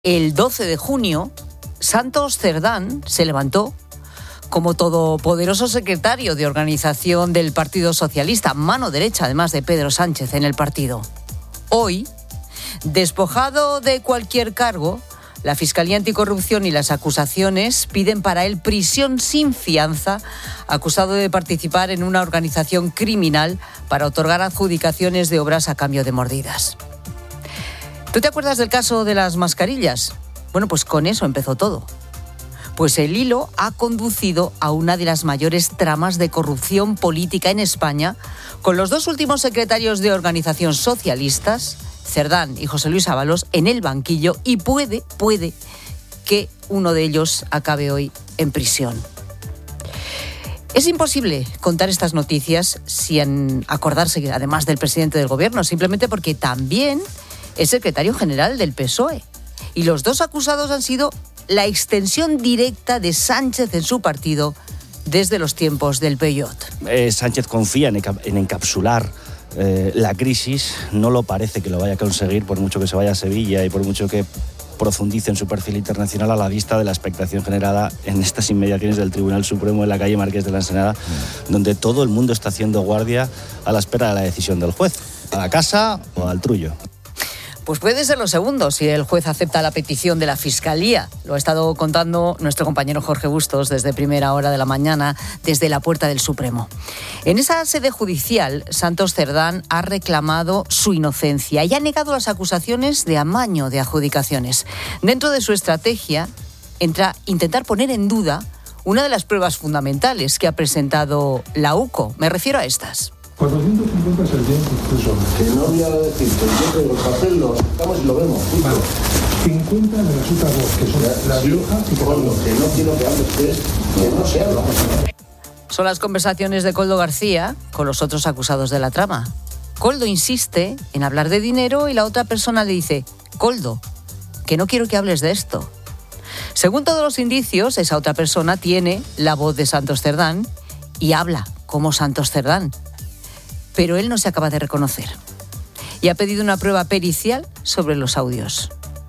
El 12 de junio, Santos Cerdán se levantó como todopoderoso secretario de organización del Partido Socialista, mano derecha además de Pedro Sánchez en el partido. Hoy, despojado de cualquier cargo, la Fiscalía Anticorrupción y las acusaciones piden para él prisión sin fianza, acusado de participar en una organización criminal para otorgar adjudicaciones de obras a cambio de mordidas. ¿Tú te acuerdas del caso de las mascarillas? Bueno, pues con eso empezó todo. Pues el hilo ha conducido a una de las mayores tramas de corrupción política en España, con los dos últimos secretarios de organización socialistas, Cerdán y José Luis Ábalos, en el banquillo, y puede que uno de ellos acabe hoy en prisión. Es imposible contar estas noticias sin acordarse, además del presidente del gobierno, simplemente porque también es secretario general del PSOE. Y los dos acusados han sido la extensión directa de Sánchez en su partido desde los tiempos del Peyot. Sánchez confía en encapsular la crisis. No lo parece que lo vaya a conseguir, por mucho que se vaya a Sevilla y por mucho que profundice en su perfil internacional, a la vista de la expectación generada en estas inmediaciones del Tribunal Supremo en la calle Marqués de la Ensenada, donde todo el mundo está haciendo guardia a la espera de la decisión del juez, a la casa o al trullo. Pues puede ser lo segundo, si el juez acepta la petición de la Fiscalía. Lo ha estado contando nuestro compañero Jorge Bustos desde primera hora de la mañana, desde la puerta del Supremo. En esa sede judicial, Santos Cerdán ha reclamado su inocencia y ha negado las acusaciones de amaño de adjudicaciones. Dentro de su estrategia entra intentar poner en duda una de las pruebas fundamentales que ha presentado la UCO. Me refiero a estas. 450 es el bien incluso. Que no voy a decir que yo tengo el papel, lo sacamos y lo vemos. Vale. 50 me resulta vos, que son La Rioja y Coldo, que no quiero que hable usted, que no se habla. Son las conversaciones de Koldo García con los otros acusados de la trama. Koldo insiste en hablar de dinero y la otra persona le dice: Koldo, que no quiero que hables de esto. Según todos los indicios, esa otra persona tiene la voz de Santos Cerdán y habla como Santos Cerdán. Pero él no se acaba de reconocer y ha pedido una prueba pericial sobre los audios.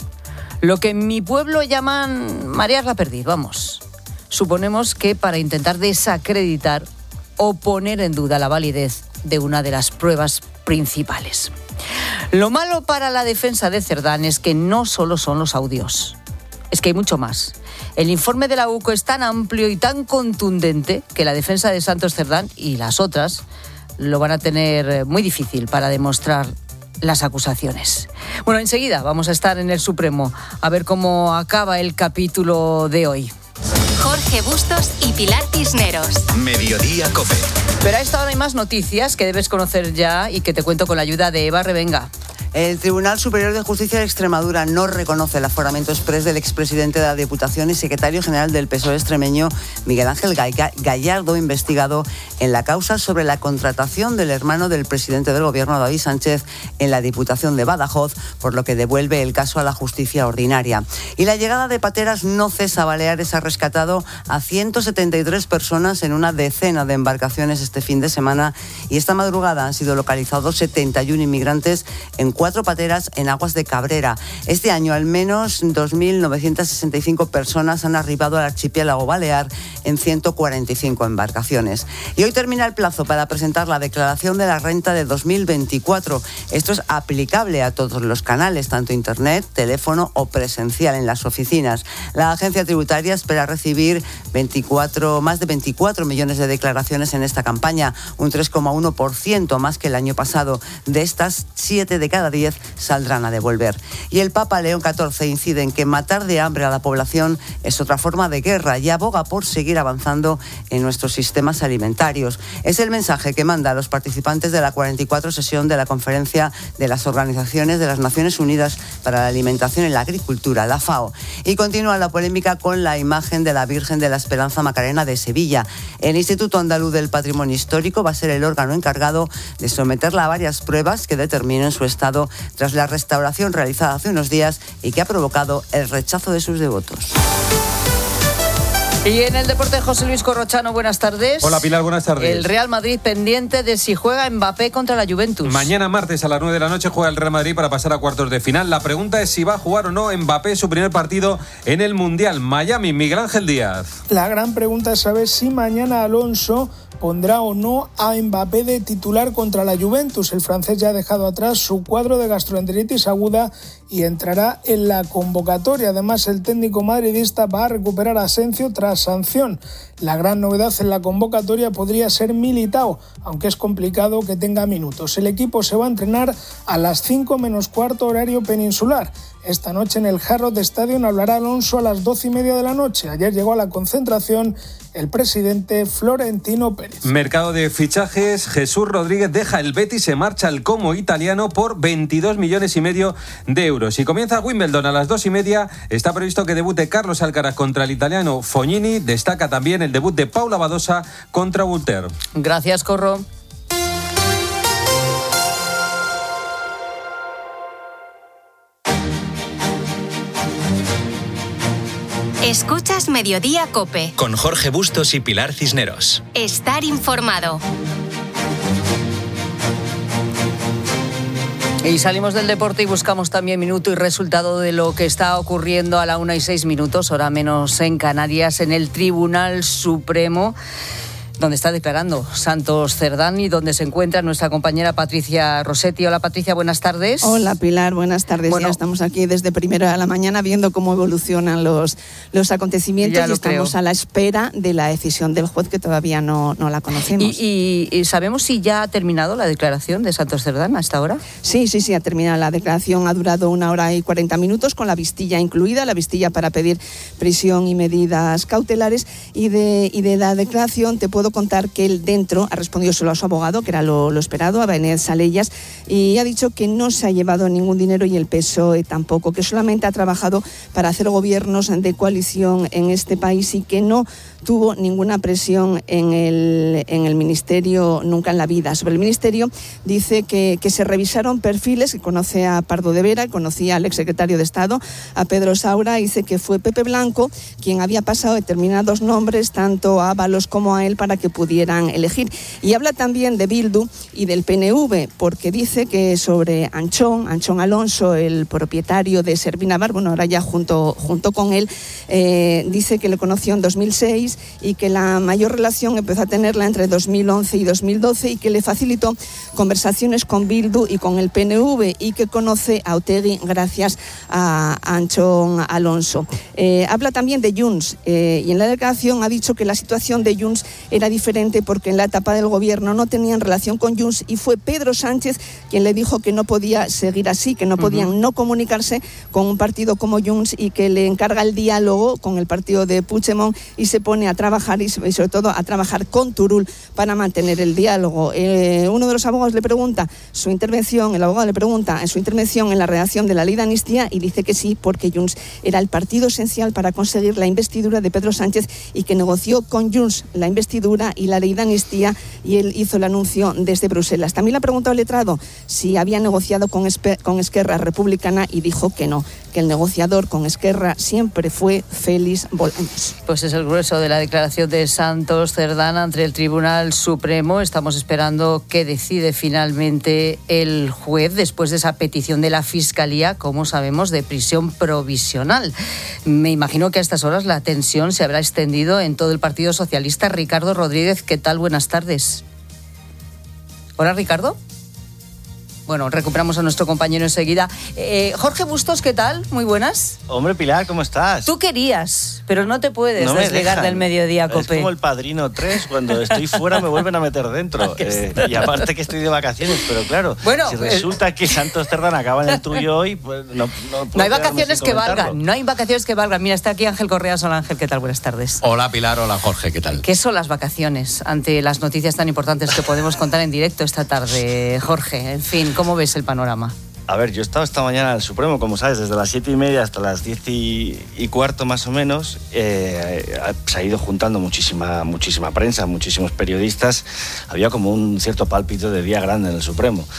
Lo que en mi pueblo llaman marear la perdiz, vamos. Suponemos que para intentar desacreditar o poner en duda la validez de una de las pruebas principales. Lo malo para la defensa de Cerdán es que no solo son los audios, es que hay mucho más. El informe de la UCO es tan amplio y tan contundente que la defensa de Santos Cerdán y las otras lo van a tener muy difícil para demostrar las acusaciones. Bueno, enseguida vamos a estar en el Supremo a ver cómo acaba el capítulo de hoy. Jorge Bustos y Pilar Cisneros. Mediodía COPE. Pero a esta hora hay más noticias que debes conocer ya y que te cuento con la ayuda de Eva Revenga. El Tribunal Superior de Justicia de Extremadura no reconoce el aforamiento exprés del expresidente de la Diputación y secretario general del PSOE extremeño, Miguel Ángel Gallardo, investigado en la causa sobre la contratación del hermano del presidente del Gobierno, David Sánchez, en la Diputación de Badajoz, por lo que devuelve el caso a la justicia ordinaria. Y la llegada de pateras no cesa. Baleares ha rescatado a 173 personas en una decena de embarcaciones este fin de semana y esta madrugada han sido localizados 71 inmigrantes en 4 pateras en aguas de Cabrera. Este año al menos 2.965 personas han arribado al archipiélago balear en 145 embarcaciones. Y hoy termina el plazo para presentar la declaración de la renta de 2024. Esto es aplicable a todos los canales, tanto internet, teléfono o presencial en las oficinas. La agencia tributaria espera recibir más de 24 millones de declaraciones en esta campaña, un 3,1% más que el año pasado. De estas, 7 de cada 10 saldrán a devolver. Y el Papa León XIV incide en que matar de hambre a la población es otra forma de guerra y aboga por seguir avanzando en nuestros sistemas alimentarios. Es el mensaje que manda a los participantes de la 44 sesión de la Conferencia de las Organizaciones de las Naciones Unidas para la Alimentación y la Agricultura, la FAO. Y continúa la polémica con la imagen de la Virgen de la Esperanza Macarena de Sevilla. El Instituto Andaluz del Patrimonio Histórico va a ser el órgano encargado de someterla a varias pruebas que determinen su estado tras la restauración realizada hace unos días y que ha provocado el rechazo de sus devotos. Y en el deporte, José Luis Corrochano, buenas tardes. Hola Pilar, buenas tardes. El Real Madrid pendiente de si juega Mbappé contra la Juventus. Mañana martes a las 9 de la noche juega el Real Madrid para pasar a cuartos de final. La pregunta es si va a jugar o no Mbappé su primer partido en el Mundial. Miami, Miguel Ángel Díaz. La gran pregunta es saber si mañana Alonso pondrá o no a Mbappé de titular contra la Juventus. El francés ya ha dejado atrás su cuadro de gastroenteritis aguda y entrará en la convocatoria. Además, el técnico madridista va a recuperar a Asensio tras sanción. La gran novedad en la convocatoria podría ser Militao, aunque es complicado que tenga minutos. El equipo se va a entrenar a las 5 menos cuarto horario peninsular. Esta noche en el Hard Rock Stadium hablará Alonso a las 12:30 de la noche. Ayer llegó a la concentración el presidente Florentino Pérez. Mercado de fichajes. Jesús Rodríguez deja el Betis, se marcha al Como italiano por 22,5 millones de euros. Y comienza Wimbledon a las 2:30. Está previsto que debute Carlos Alcaraz contra el italiano Fognini. Destaca también el debut de Paula Badosa contra Voltaire. Gracias, Corro. Escuchas Mediodía COPE. Con Jorge Bustos y Pilar Cisneros. Estar informado. Y salimos del deporte y buscamos también minuto y resultado de lo que está ocurriendo a la 1:06, hora menos en Canarias, en el Tribunal Supremo, donde está declarando Santos Cerdán y donde se encuentra nuestra compañera Patricia Rossetti. Hola Patricia, buenas tardes. Hola Pilar, buenas tardes. Bueno, ya estamos aquí desde primera de la mañana viendo cómo evolucionan los acontecimientos y estamos a la espera de la decisión del juez, que todavía no la conocemos. ¿Y sabemos si ya ha terminado la declaración de Santos Cerdán hasta ahora? Sí, ha terminado la declaración. Ha durado 1 hora y 40 minutos con la vistilla incluida, la vistilla para pedir prisión y medidas cautelares. Y de la declaración te puedo contar que él dentro ha respondido solo a su abogado, que era lo esperado, a Benet Salellas, y ha dicho que no se ha llevado ningún dinero y el PSOE tampoco, que solamente ha trabajado para hacer gobiernos de coalición en este país y que no tuvo ninguna presión en el Ministerio nunca en la vida. Sobre el Ministerio dice que se revisaron perfiles, que conoce a Pardo de Vera, conocía al exsecretario de Estado, a Pedro Saura, dice que fue Pepe Blanco quien había pasado determinados nombres tanto a Ábalos como a él para que pudieran elegir. Y habla también de Bildu y del PNV, porque dice que sobre Anchón Alonso, el propietario de Servinavar, bueno, ahora ya junto con él, dice que le conoció en 2006 y que la mayor relación empezó a tenerla entre 2011 y 2012 y que le facilitó conversaciones con Bildu y con el PNV y que conoce a Otegi gracias a Anchón Alonso. Habla también de Junts y en la declaración ha dicho que la situación de Junts era diferente porque en la etapa del gobierno no tenían relación con Junts y fue Pedro Sánchez quien le dijo que no podía seguir así, que no podían no comunicarse con un partido como Junts y que le encarga el diálogo con el partido de Puigdemont y se pone a trabajar y sobre todo a trabajar con Turull para mantener el diálogo. Uno de los abogados le pregunta el abogado le pregunta en su intervención en la redacción de la ley de amnistía y dice que sí, porque Junts era el partido esencial para conseguir la investidura de Pedro Sánchez y que negoció con Junts la investidura y la ley de amnistía y él hizo el anuncio desde Bruselas. También le ha preguntado al letrado si había negociado con Esquerra Republicana y dijo que no, que el negociador con Esquerra siempre fue Félix Bolaños. Pues es el grueso de la declaración de Santos Cerdán ante el Tribunal Supremo. Estamos esperando qué decide finalmente el juez después de esa petición de la Fiscalía, como sabemos, de prisión provisional. Me imagino que a estas horas la tensión se habrá extendido en todo el Partido Socialista. Ricardo Rodríguez, ¿qué tal? Buenas tardes. Hola, Ricardo. Bueno, recuperamos a nuestro compañero enseguida. Jorge Bustos, ¿qué tal? Muy buenas. Hombre, Pilar, ¿cómo estás? Tú querías, pero no te puedes desligar del Mediodía COPE. Es como el Padrino 3, cuando estoy fuera me vuelven a meter dentro. Y aparte que estoy de vacaciones, pero claro, bueno, si resulta que Santos Cerdán acaba en el tuyo hoy, pues no hay vacaciones que valgan. No hay vacaciones que valgan. Mira, está aquí Ángel Correa. Hola, Ángel, ¿qué tal? Buenas tardes. Hola, Pilar. Hola, Jorge, ¿qué tal? ¿Qué son las vacaciones ante las noticias tan importantes que podemos contar en directo esta tarde, Jorge? En fin, ¿cómo ves el panorama? A ver, yo he estado esta mañana al Supremo, como sabes, desde las 7:30 hasta las 10:15 más o menos. Se ha ido juntando muchísima prensa, muchísimos periodistas. Había como un cierto pálpito de día grande en el Supremo.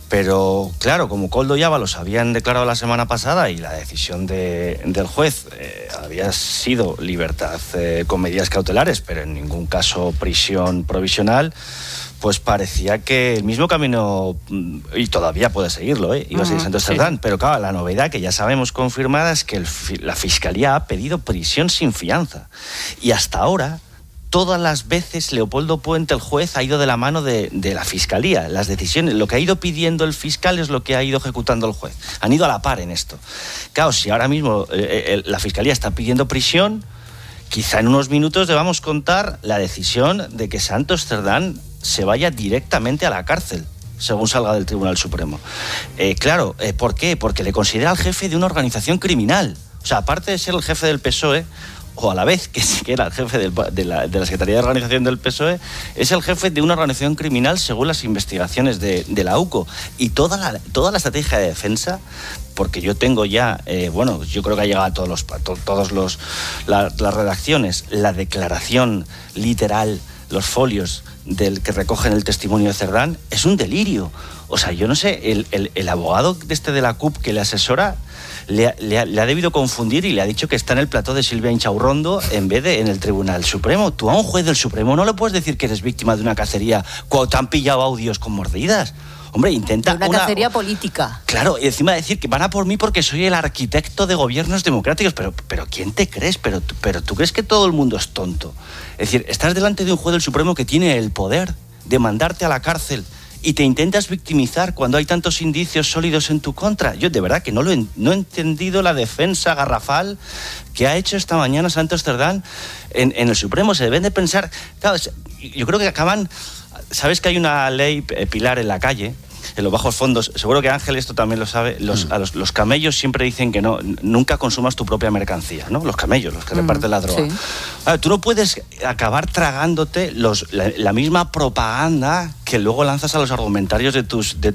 Pero claro, como Koldo y Ábalos habían declarado la semana pasada y la decisión del juez había sido libertad con medidas cautelares, pero en ningún caso prisión provisional, pues parecía que el mismo camino, y todavía puede seguirlo, iba a seguir Santos Cerdán, sí. Pero claro, la novedad que ya sabemos confirmada es que la Fiscalía ha pedido prisión sin fianza. Y hasta ahora, todas las veces Leopoldo Puente, el juez, ha ido de la mano de la Fiscalía. Las decisiones, lo que ha ido pidiendo el fiscal es lo que ha ido ejecutando el juez. Han ido a la par en esto. Claro, si ahora mismo la Fiscalía está pidiendo prisión, quizá en unos minutos debamos contar la decisión de que Santos Cerdán se vaya directamente a la cárcel, según salga del Tribunal Supremo. Claro, ¿por qué? Porque le considera el jefe de una organización criminal. O sea, aparte de ser el jefe del PSOE, o a la vez que sí que era el jefe de la Secretaría de Organización del PSOE, es el jefe de una organización criminal según las investigaciones de la UCO. Y toda la estrategia de defensa, porque yo tengo ya, yo creo que ha llegado a todas las redacciones, la declaración literal, los folios del que recogen el testimonio de Cerdán, es un delirio. O sea, yo no sé, el abogado de la CUP que le asesora le ha debido confundir y le ha dicho que está en el plató de Silvia Inchaurrondo en vez de en el Tribunal Supremo. Tú a un juez del Supremo no le puedes decir que eres víctima de una cacería cuando te han pillado audios con mordidas. Hombre, intenta una cacería política. Claro, y encima decir que van a por mí porque soy el arquitecto de gobiernos democráticos. Pero ¿quién te crees? Pero tú crees que todo el mundo es tonto. Es decir, estás delante de un juez del Supremo que tiene el poder de mandarte a la cárcel y te intentas victimizar cuando hay tantos indicios sólidos en tu contra. Yo de verdad que no he entendido la defensa garrafal que ha hecho esta mañana Santos Cerdán en el Supremo. Se deben de pensar... Claro, yo creo que acaban... ¿Sabes que hay una ley Pilar en la calle? En los bajos fondos, seguro que Ángel esto también lo sabe, los camellos siempre dicen que nunca consumas tu propia mercancía, ¿no? Los camellos, los que reparten la droga. Sí. Ver, tú no puedes acabar tragándote la misma propaganda que luego lanzas a los argumentarios de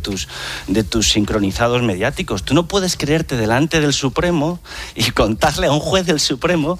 tus sincronizados mediáticos. Tú no puedes creerte delante del Supremo y contarle a un juez del Supremo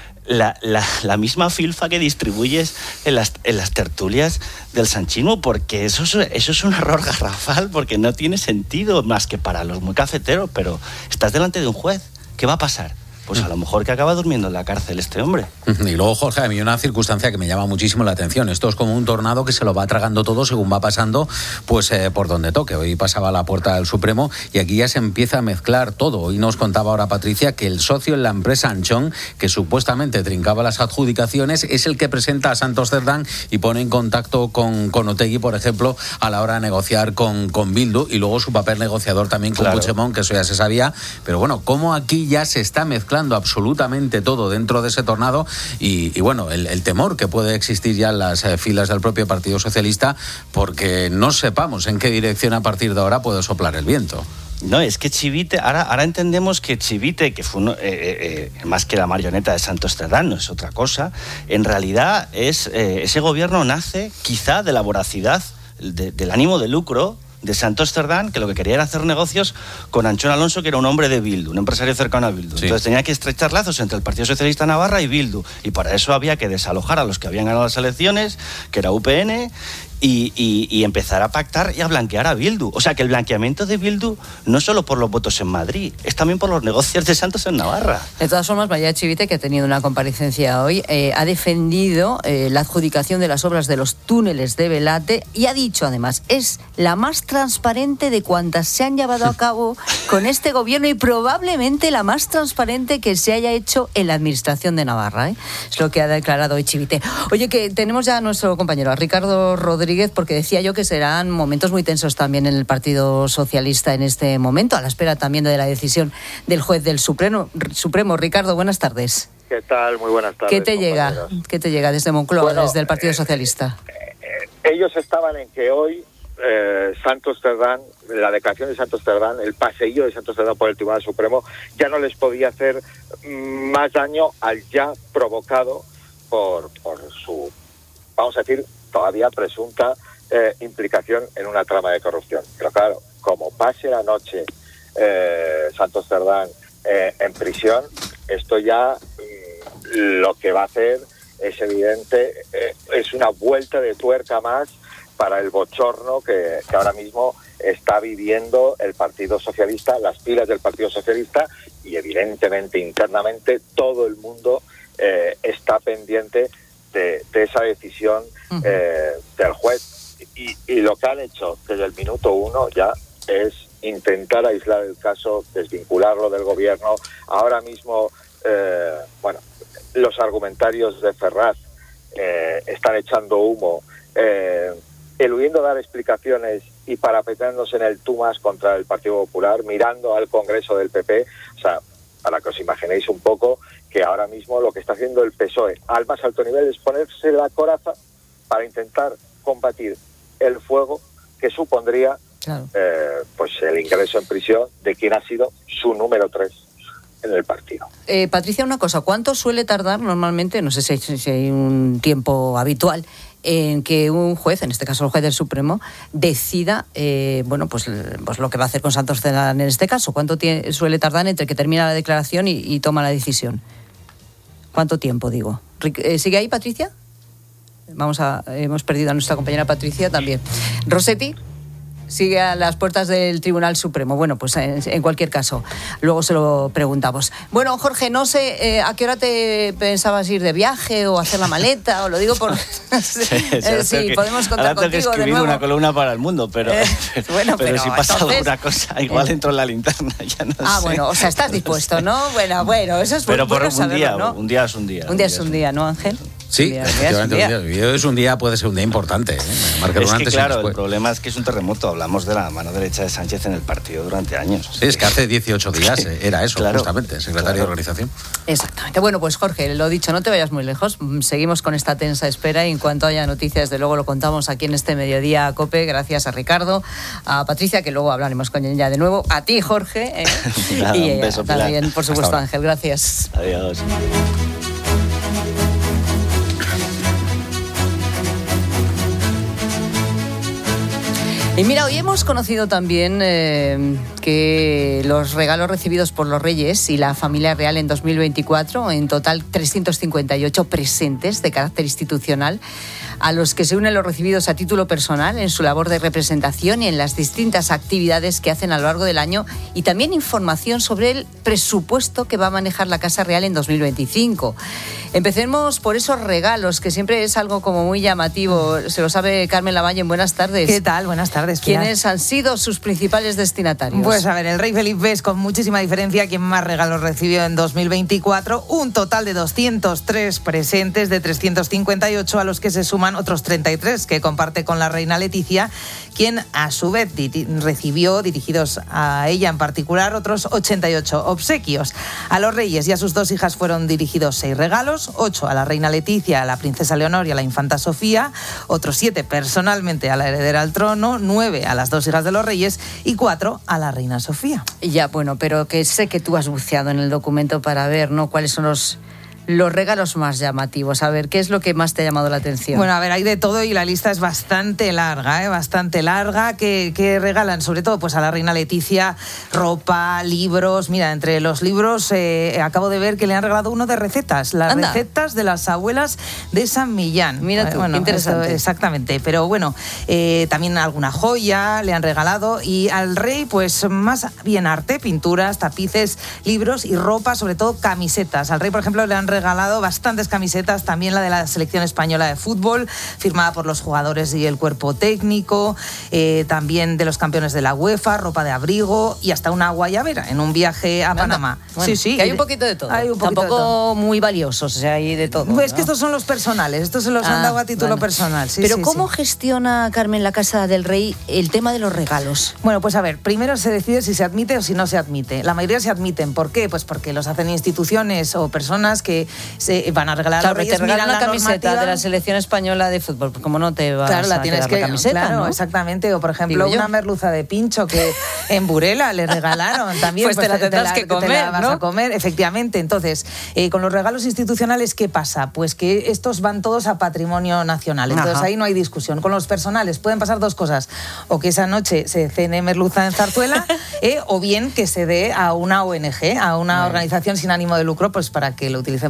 la misma filfa que distribuyes en las tertulias del sanchismo, porque eso es un error garrafal, porque no tiene sentido más que para los muy cafeteros. Pero estás delante de un juez, ¿qué va a pasar? Pues a lo mejor que acaba durmiendo en la cárcel este hombre. Y luego, Jorge, a mí una circunstancia que me llama muchísimo la atención. Esto es como un tornado que se lo va tragando todo según va pasando, pues por donde toque. Hoy pasaba a la puerta del Supremo y aquí ya se empieza a mezclar todo. Hoy nos contaba ahora Patricia que el socio en la empresa Anchón, que supuestamente trincaba las adjudicaciones, es el que presenta a Santos Cerdán y pone en contacto con Otegi, por ejemplo, a la hora de negociar con Bildu, y luego su papel negociador también con Puigdemont, que eso ya se sabía. Pero bueno, cómo aquí ya se está mezclando absolutamente todo dentro de ese tornado y bueno, el temor que puede existir ya en las filas del propio Partido Socialista, porque no sepamos en qué dirección a partir de ahora puede soplar el viento. No, es que Chivite, ahora entendemos que Chivite, que fue más que la marioneta de Santos Cerdán, no es otra cosa, en realidad ese gobierno nace quizá de la voracidad, del ánimo de lucro de Santos Cerdán, que lo que quería era hacer negocios con Anchón Alonso, que era un hombre de Bildu, un empresario cercano a Bildu. Sí. Entonces tenía que estrechar lazos entre el Partido Socialista Navarra y Bildu, y para eso había que desalojar a los que habían ganado las elecciones, que era UPN, y empezar a pactar y a blanquear a Bildu. O sea, que el blanqueamiento de Bildu no es solo por los votos en Madrid, es también por los negocios de Santos en Navarra. De todas formas, María Chivite, que ha tenido una comparecencia hoy, ha defendido la adjudicación de las obras de los túneles de Belate y ha dicho, además, es la más transparente de cuantas se han llevado a cabo con este gobierno y probablemente la más transparente que se haya hecho en la administración de Navarra. Es lo que ha declarado hoy Chivite. Oye, que tenemos ya a nuestro compañero, a Ricardo Rodríguez, porque decía yo que serán momentos muy tensos también en el Partido Socialista en este momento, a la espera también de la decisión del juez del Supremo. Ricardo, buenas tardes. ¿Qué tal? Muy buenas tardes. ¿Qué te llega desde Moncloa, desde el Partido Socialista? Ellos estaban en que hoy Santos Cerdán, la declaración de Santos Cerdán, el paseillo de Santos Cerdán por el Tribunal Supremo, ya no les podía hacer más daño al ya provocado por su, vamos a decir, todavía presunta implicación en una trama de corrupción. Pero claro, como pase la noche Santos Cerdán en prisión, esto ya lo que va a hacer es evidente, es una vuelta de tuerca más para el bochorno que ahora mismo está viviendo el Partido Socialista, las filas del Partido Socialista, y evidentemente internamente todo el mundo está pendiente de esa decisión del juez. Y lo que han hecho desde el minuto 1 ya es intentar aislar el caso, desvincularlo del gobierno. Ahora mismo, los argumentarios de Ferraz están echando humo, eludiendo dar explicaciones y parapetándose en el tú más contra el Partido Popular, mirando al Congreso del PP. O sea, para que os imaginéis un poco que ahora mismo lo que está haciendo el PSOE al más alto nivel es ponerse la coraza para intentar combatir el fuego que supondría el ingreso en prisión de quien ha sido su número 3 en el partido. Patricia, una cosa, ¿cuánto suele tardar normalmente, no sé si hay un tiempo habitual, en que un juez, en este caso el juez del Supremo, decida pues lo que va a hacer con Santos Cerdán en este caso? ¿Cuánto suele tardar entre que termina la declaración y toma la decisión? ¿Cuánto tiempo, digo? ¿Sigue ahí, Patricia? Hemos perdido a nuestra compañera Patricia también. Rossetti sigue a las puertas del Tribunal Supremo. Bueno, pues en cualquier caso, luego se lo preguntamos. Bueno, Jorge, no sé a qué hora te pensabas ir de viaje o hacer la maleta, o lo digo por... sí, podemos contar contigo que escribir de nuevo una columna para el mundo, pero si pasa alguna cosa, igual entro en la linterna, ya no sé. Bueno, o sea, estás dispuesto, ¿no? Bueno, eso es pero bueno por saberlo, un día, ¿no? Un día es un día. Un día es un día, ¿no, Ángel? Sí, efectivamente, es un día, puede ser un día importante. Es que claro, el problema es que es un terremoto. Hablamos de la mano derecha de Sánchez en el partido durante años. Sí, es que hace 18 días era eso, justamente, secretario de organización. Exactamente. Bueno, pues Jorge, lo dicho, no te vayas muy lejos. Seguimos con esta tensa espera y en cuanto haya noticias, de luego lo contamos aquí en este Mediodía COPE. Gracias a Ricardo, a Patricia, que luego hablaremos con ella de nuevo, a ti, Jorge, Nada, y un beso, también, por supuesto, Ángel. Gracias. Adiós. Y mira, hoy hemos conocido también que los regalos recibidos por los Reyes y la familia real en 2024, en total 358 presentes de carácter institucional, a los que se unen los recibidos a título personal en su labor de representación y en las distintas actividades que hacen a lo largo del año, y también información sobre el presupuesto que va a manejar la Casa Real en 2025. Empecemos por esos regalos, que siempre es algo como muy llamativo. Se lo sabe Carmen Lavalle. Buenas tardes. ¿Qué tal? Buenas tardes, Pilar. ¿Quiénes han sido sus principales destinatarios? Pues a ver, el rey Felipe es con muchísima diferencia quien más regalos recibió en 2024. Un total de 203 presentes de 358, a los que se suman otros 33 que comparte con la reina Leticia, quien a su vez recibió, dirigidos a ella en particular, otros 88 obsequios. A los reyes y a sus dos hijas fueron dirigidos 6 regalos, 8 a la reina Leticia, a la princesa Leonor y a la infanta Sofía, otros 7 personalmente a la heredera al trono, 9 a las dos hijas de los reyes y 4 a la reina Sofía. Ya, bueno, pero que sé que tú has buceado en el documento para ver, ¿no?, cuáles son los regalos más llamativos. A ver, ¿qué es lo que más te ha llamado la atención? Bueno, a ver, hay de todo y la lista es bastante larga, bastante larga, que regalan sobre todo pues a la reina Leticia ropa, libros. Mira, entre los libros acabo de ver que le han regalado uno de recetas, las recetas de las abuelas de San Millán. Mira tú, bueno, interesante. Exactamente, pero bueno, también alguna joya le han regalado, y al rey pues más bien arte, pinturas, tapices, libros y ropa, sobre todo camisetas. Al rey, por ejemplo, le han regalado bastantes camisetas, también la de la selección española de fútbol, firmada por los jugadores y el cuerpo técnico, también de los campeones de la UEFA, ropa de abrigo y hasta una guayabera en un viaje a Panamá. Bueno, sí, que hay un poquito de todo. Tampoco muy valiosos, o sea, hay de todo. Pues que estos son los personales, estos se los han dado a título personal. Sí, pero ¿cómo gestiona, Carmen, la Casa del Rey el tema de los regalos? Bueno, pues a ver, primero se decide si se admite o si no se admite. La mayoría se admiten. ¿Por qué? Pues porque los hacen instituciones o personas que se van a regalar a los reyes. Te regalan una camiseta normativa de la selección española de fútbol, como no te vas la a tienes quedar que, la camiseta, claro, ¿no? Exactamente. O por ejemplo una merluza de pincho que en Burela le regalaron también. Pues te la tendrás que comer, te la vas ¿no? a comer, efectivamente. Entonces, con los regalos institucionales, ¿qué pasa? Pues que estos van todos a patrimonio nacional. Entonces ahí no hay discusión. Con los personales pueden pasar dos cosas: o que esa noche se cene merluza en Zarzuela, o bien que se dé a una ONG, a una organización sin ánimo de lucro, pues para que lo utilicen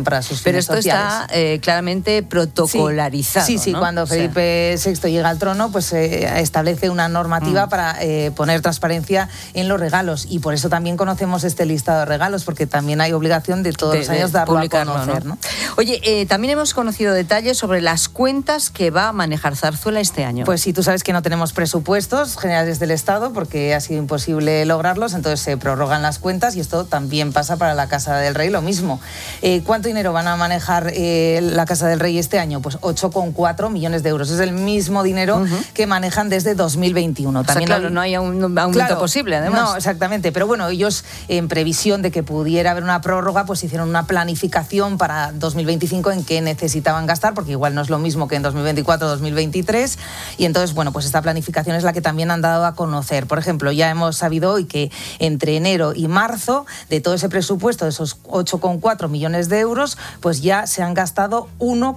también para sus Pero fines sociales. esto está claramente protocolarizado. Sí, ¿no? cuando Felipe VI llega al trono, pues establece una normativa para poner transparencia en los regalos, y por eso también conocemos este listado de regalos, porque también hay obligación de todos los años darlo a conocer, ¿no? Oye, también hemos conocido detalles sobre las cuentas que va a manejar Zarzuela este año. Pues sí, tú sabes que no tenemos presupuestos generales del Estado porque ha sido imposible lograrlos, entonces se prorrogan las cuentas, y esto también pasa para la Casa del Rey, lo mismo. ¿Cuánto dinero van a manejar la Casa del Rey este año? Pues 8,4 millones de euros. Es el mismo dinero que manejan desde 2021. También claro, no hay un aumento posible, además. No, exactamente. Pero bueno, ellos, en previsión de que pudiera haber una prórroga, pues hicieron una planificación para 2025 en qué necesitaban gastar, porque igual no es lo mismo que en 2024 o 2023. Y entonces, bueno, pues esta planificación es la que también han dado a conocer. Por ejemplo, ya hemos sabido hoy que entre enero y marzo, de todo ese presupuesto, de esos 8,4 millones de euros, pues ya se han gastado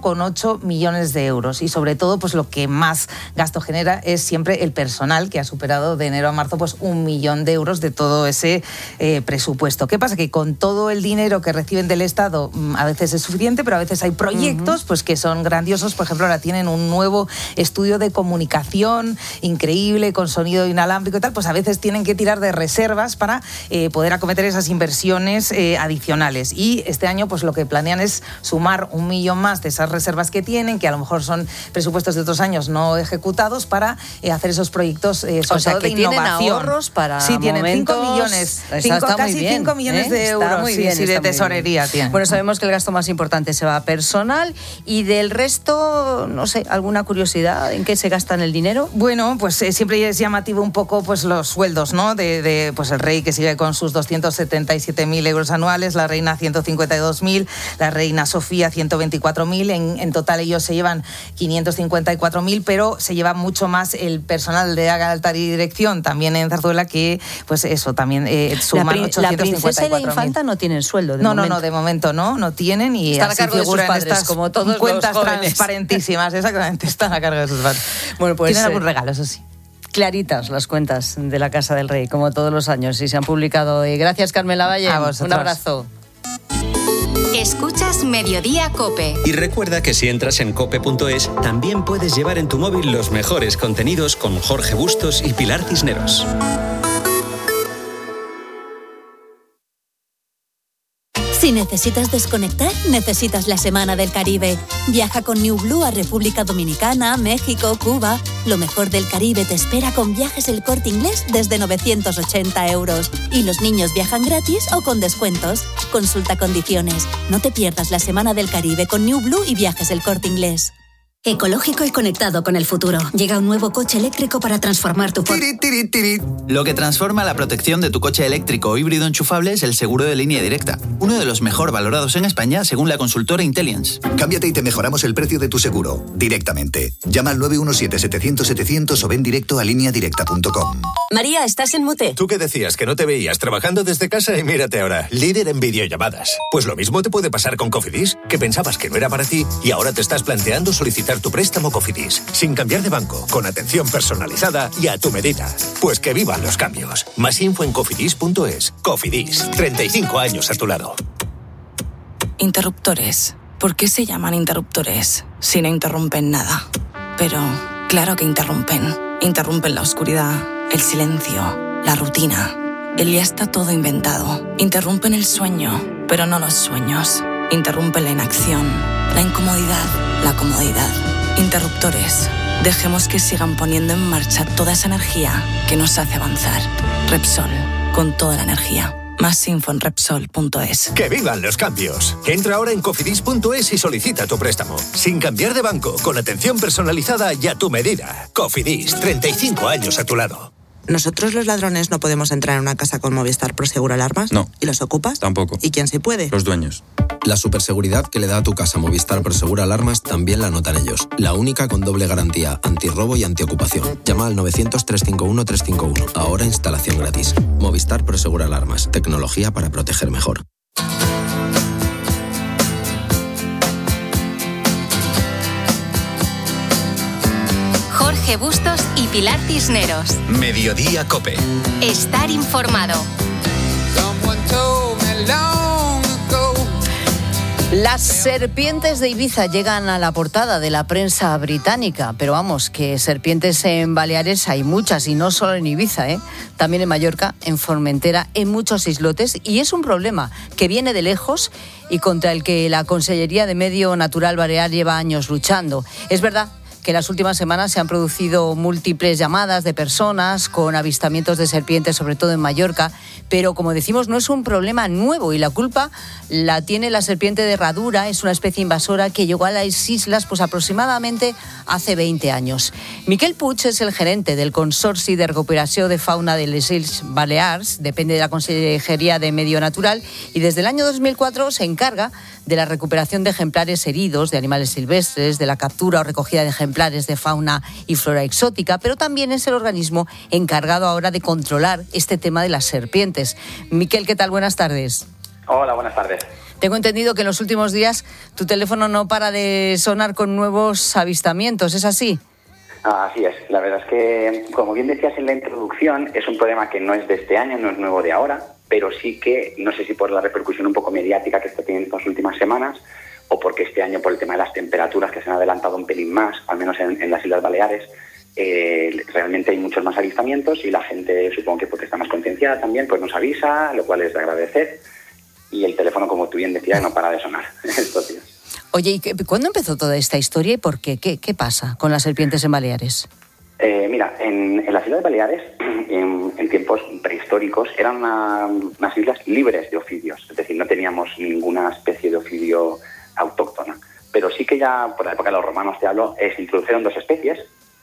1,8 millones de euros. Y sobre todo, pues lo que más gasto genera es siempre el personal, que ha superado de enero a marzo pues 1 millón de euros de todo ese presupuesto. ¿Qué pasa? Que con todo el dinero que reciben del Estado a veces es suficiente, pero a veces hay proyectos pues que son grandiosos. Por ejemplo, ahora tienen un nuevo estudio de comunicación increíble, con sonido inalámbrico y tal, pues a veces tienen que tirar de reservas para poder acometer esas inversiones adicionales. Y este año pues lo que planean es sumar 1 millón más de esas reservas que tienen, que a lo mejor son presupuestos de otros años no ejecutados, para hacer esos proyectos sobre todo de innovación. Tienen ahorros para tienen momentos... 5 millones, casi 5 millones de euros de tesorería tienen. Bueno, sabemos que el gasto más importante se va a personal, y del resto, no sé, ¿alguna curiosidad en qué se gastan el dinero? Bueno, pues siempre es llamativo un poco pues los sueldos, ¿no? De pues el rey, que sigue con sus 277.000 euros anuales, la reina 152.000, la reina Sofía 124.000, en total ellos se llevan 554.000, pero se lleva mucho más el personal de altar y dirección también en Zarzuela, que pues eso también suman 854.000. La princesa y la infanta no tienen sueldo de momento. No, de momento no tienen, y están así a cargo figuran de sus padres, estas como todos cuentas los jóvenes. Transparentísimas, exactamente, están a cargo de sus padres. Bueno, pues tienen algún regalo, eso sí. Claritas las cuentas de la Casa del Rey, como todos los años, y se han publicado hoy. Gracias, Carmen Lavalle. A vosotros. Un abrazo. Escuchas Mediodía COPE. Y recuerda que si entras en cope.es, también puedes llevar en tu móvil los mejores contenidos con Jorge Bustos y Pilar Cisneros. Si necesitas desconectar, necesitas la Semana del Caribe. Viaja con New Blue a República Dominicana, México, Cuba. Lo mejor del Caribe te espera con Viajes El Corte Inglés desde 980 euros. Y los niños viajan gratis o con descuentos. Consulta condiciones. No te pierdas la Semana del Caribe con New Blue y Viajes El Corte Inglés. Ecológico y conectado con el futuro. Llega un nuevo coche eléctrico para transformar tu... Lo que transforma la protección de tu coche eléctrico o híbrido enchufable es el seguro de línea directa. Uno de los mejor valorados en España según la consultora Intelliance. Cámbiate y te mejoramos el precio de tu seguro directamente. Llama al 917-700-700 o ven directo a lineadirecta.com. María, ¿estás en mute? Tú que decías que no te veías trabajando desde casa y mírate ahora, líder en videollamadas. Pues lo mismo te puede pasar con Cofidis, que pensabas que no era para ti y ahora te estás planteando solicitar tu préstamo Cofidis, sin cambiar de banco, con atención personalizada y a tu medida. Pues que vivan los cambios. Más info en cofidis.es. Cofidis, 35 años a tu lado. Interruptores. ¿Por qué se llaman interruptores si no interrumpen nada? Pero claro que interrumpen. Interrumpen la oscuridad, el silencio, la rutina. El ya está todo inventado. Interrumpen el sueño, pero no los sueños. Interrumpen la inacción, la incomodidad, la comodidad. Interruptores. Dejemos que sigan poniendo en marcha toda esa energía que nos hace avanzar. Repsol, con toda la energía. Más info en Repsol.es. ¡Que vivan los cambios! Entra ahora en cofidis.es y solicita tu préstamo. Sin cambiar de banco, con atención personalizada y a tu medida. Cofidis, 35 años a tu lado. Nosotros los ladrones no podemos entrar en una casa con Movistar Prosegur Alarmas. No. ¿Y los ocupas? Tampoco. ¿Y quién sí puede? Los dueños. La superseguridad que le da a tu casa Movistar Prosegur Alarmas también la notan ellos. La única con doble garantía, antirrobo y antiocupación. Llama al 900-351-351. Ahora instalación gratis. Movistar Prosegur Alarmas. Tecnología para proteger mejor. Jorge Bustos y Pilar Cisneros. Mediodía COPE. Estar informado. Las serpientes de Ibiza llegan a la portada de la prensa británica, pero vamos, que serpientes en Baleares hay muchas y no solo en Ibiza, también en Mallorca, en Formentera, en muchos islotes, y es un problema que viene de lejos y contra el que la Consellería de Medio Natural Balear lleva años luchando. Es verdad que en las últimas semanas se han producido múltiples llamadas de personas con avistamientos de serpientes, sobre todo en Mallorca, pero como decimos, no es un problema nuevo y la culpa la tiene la serpiente de herradura. Es una especie invasora que llegó a las islas pues aproximadamente hace 20 años. Miquel Puig es el gerente del Consorci de Recuperació de Fauna de les Illes Balears, depende de la Consellería de Medio Natural, y desde el año 2004 se encarga de la recuperación de ejemplares heridos de animales silvestres, de la captura o recogida de ejemplares de fauna y flora exótica, pero también es el organismo encargado ahora de controlar este tema de las serpientes. Miquel, ¿qué tal? Buenas tardes. Hola, buenas tardes. Tengo entendido que en los últimos días tu teléfono no para de sonar con nuevos avistamientos, ¿es así? Así es. La verdad es que, como bien decías en la introducción, es un problema que no es de este año, no es nuevo de ahora, pero sí que, no sé si por la repercusión un poco mediática que está teniendo estas últimas semanas, o porque este año, por el tema de las temperaturas que se han adelantado un pelín más, al menos en las Islas Baleares, realmente hay muchos más avistamientos y la gente, supongo que porque está más concienciada también, pues nos avisa, lo cual es de agradecer, y el teléfono, como tú bien decías, no para de sonar estos días. Oye, ¿y cuándo empezó toda esta historia y por qué? ¿Qué pasa con las serpientes en Baleares? Mira, en las Islas Baleares, en tiempos prehistóricos, eran unas islas libres de ofidios, es decir, no teníamos ninguna especie de ofidio autóctona. Pero sí que ya, por la época de los romanos te hablo, se introdujeron dos especies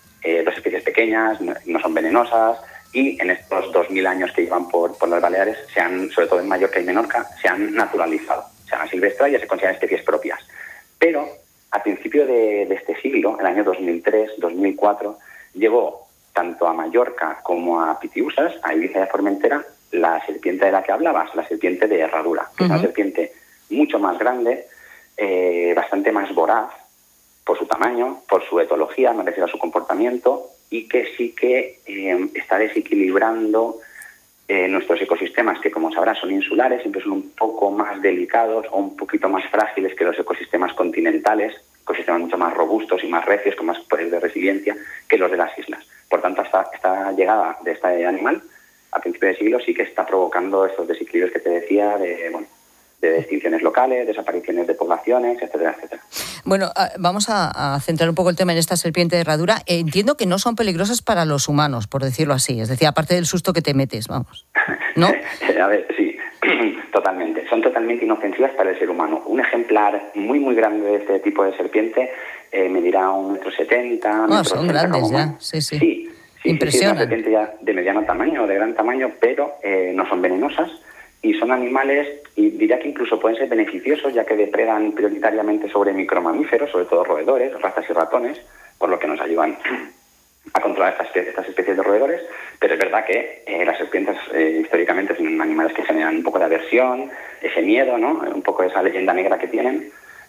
pequeñas, no son venenosas, y en estos 2000 años que llevan por las Baleares, sobre todo en Mallorca y Menorca, se han naturalizado, se han asilvestrado y ya se consideran especies propias. Pero a principio de este siglo, el año 2003, 2004, llegó tanto a Mallorca como a Pitiusas, a Ibiza y a Formentera, la serpiente de la que hablabas, la serpiente de herradura, que es una serpiente mucho más grande, bastante más voraz por su tamaño, por su etología, me refiero a su comportamiento, y que sí que está desequilibrando nuestros ecosistemas, que como sabrás son insulares, siempre son un poco más delicados o un poquito más frágiles que los ecosistemas continentales, ecosistemas mucho más robustos y más recios, con más poder de resiliencia que los de las islas. Por tanto, esta llegada de este animal a principios de siglo sí que está provocando estos desequilibrios que te decía de extinciones locales, desapariciones de poblaciones, etcétera, etcétera. Bueno, vamos a centrar un poco el tema en esta serpiente de herradura. Entiendo que no son peligrosas para los humanos, por decirlo así. Es decir, aparte del susto que te metes, vamos. ¿No? A ver, sí, totalmente. Son totalmente inofensivas para el ser humano. Un ejemplar muy, muy grande de este tipo de serpiente medirá 1,70 m. Son grandes ya, sí. Impresionante. Una serpiente ya de mediano tamaño o de gran tamaño, pero no son venenosas. Y son animales, y diría que incluso pueden ser beneficiosos, ya que depredan prioritariamente sobre micromamíferos, sobre todo roedores, ratas y ratones, por lo que nos ayudan a controlar estas especies de roedores. Pero es verdad que las serpientes históricamente son animales que generan un poco de aversión, ese miedo, ¿no? Un poco esa leyenda negra que tienen,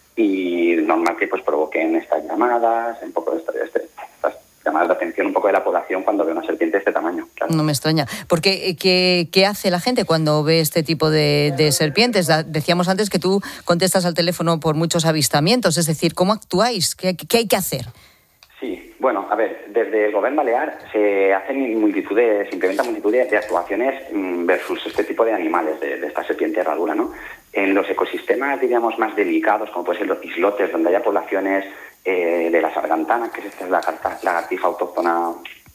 y normal que pues provoquen estas llamadas, un poco estas llamadas de atención un poco de la población cuando ve una serpiente de este tamaño. Claro. No me extraña. Porque, ¿qué hace la gente cuando ve este tipo de serpientes? Decíamos antes que tú contestas al teléfono por muchos avistamientos, es decir, ¿cómo actuáis? ¿Qué hay que hacer? Sí, bueno, a ver, desde el Gobierno Balear se implementan multitud de actuaciones versus este tipo de animales, de esta serpiente de herradura, ¿no? En los ecosistemas, diríamos, más delicados, como pueden ser los islotes, donde haya poblaciones de la sargantana, que es esta lagartija autóctona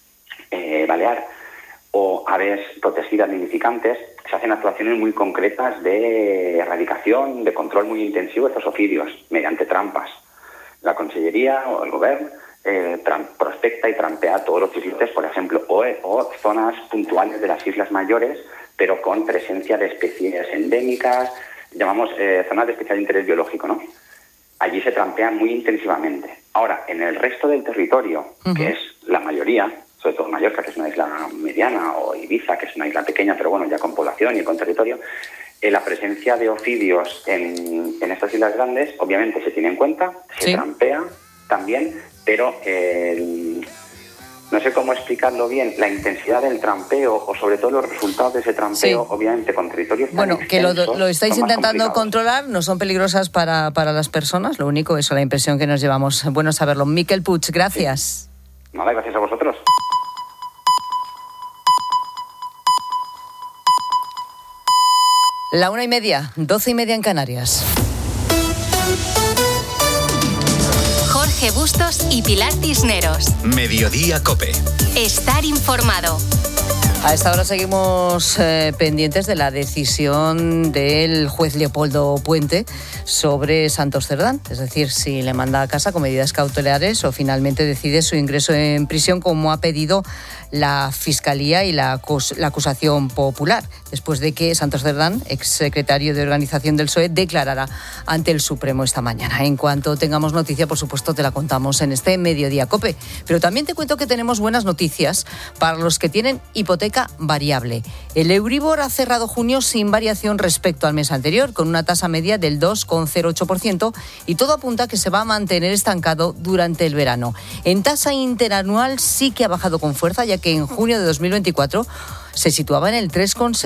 balear, o aves protegidas nidificantes, se hacen actuaciones muy concretas de erradicación, de control muy intensivo de estos ofidios, mediante trampas. La Consellería o el Gobierno prospecta y trampea todos los islotes, por ejemplo, o zonas puntuales de las Islas Mayores, pero con presencia de especies endémicas, llamamos zonas de especial interés biológico, ¿no? Allí se trampean muy intensivamente. Ahora, en el resto del territorio, que es la mayoría, sobre todo Mallorca, que es una isla mediana, o Ibiza, que es una isla pequeña, pero bueno, ya con población y con territorio, la presencia de ofidios en estas islas grandes, obviamente se tiene en cuenta, se trampea también, pero no sé cómo explicarlo bien, la intensidad del trampeo o sobre todo los resultados de ese trampeo, obviamente con territorios tan bueno, que lo estáis son más intentando complicados. controlar, no son peligrosas para las personas, lo único, eso, la impresión que nos llevamos. Bueno saberlo. Miquel Puig, gracias. Nada, gracias a vosotros. La 1:30, 12:30 en Canarias. Jorge Bustos y Pilar Cisneros. Mediodía COPE. Estar informado. A esta hora seguimos pendientes de la decisión del juez Leopoldo Puente sobre Santos Cerdán, es decir, si le manda a casa con medidas cautelares o finalmente decide su ingreso en prisión, como ha pedido la Fiscalía y la acusación popular, después de que Santos Cerdán, exsecretario de Organización del PSOE, declarara ante el Supremo esta mañana. En cuanto tengamos noticia, por supuesto, te la contamos en este Mediodía COPE. Pero también te cuento que tenemos buenas noticias para los que tienen hipoteca variable. El Euribor ha cerrado junio sin variación respecto al mes anterior, con una tasa media del 2,08%, y todo apunta a que se va a mantener estancado durante el verano. En tasa interanual sí que ha bajado con fuerza, ya que en junio de 2024 se situaba en el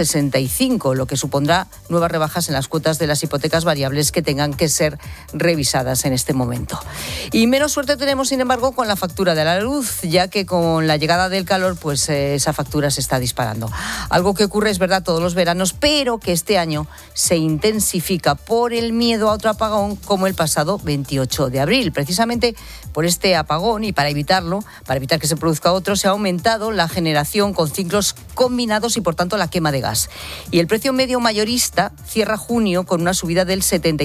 3,65, lo que supondrá nuevas rebajas en las cuotas de las hipotecas variables que tengan que ser revisadas en este momento. Y menos suerte tenemos, sin embargo, con la factura de la luz, ya que con la llegada del calor, pues esa factura se está disparando. Algo que ocurre, es verdad, todos los veranos, pero que este año se intensifica por el miedo a otro apagón como el pasado 28 de abril. Precisamente por este apagón y para evitarlo, para evitar que se produzca otro, se ha aumentado la generación con ciclos combinados y por tanto la quema de gas. Y el precio medio mayorista cierra junio con una subida del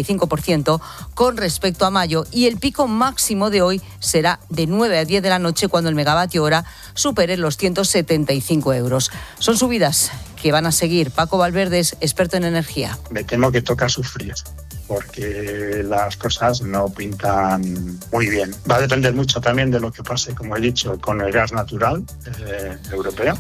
75% con respecto a mayo, y el pico máximo de hoy será de 9 a 10 de la noche, cuando el megavatio hora supere los 175 euros. Son subidas que van a seguir. Paco Valverde es experto en energía. Me temo que toca sufrir, porque las cosas no pintan muy bien. Va a depender mucho también de lo que pase, como he dicho, con el gas natural europeo.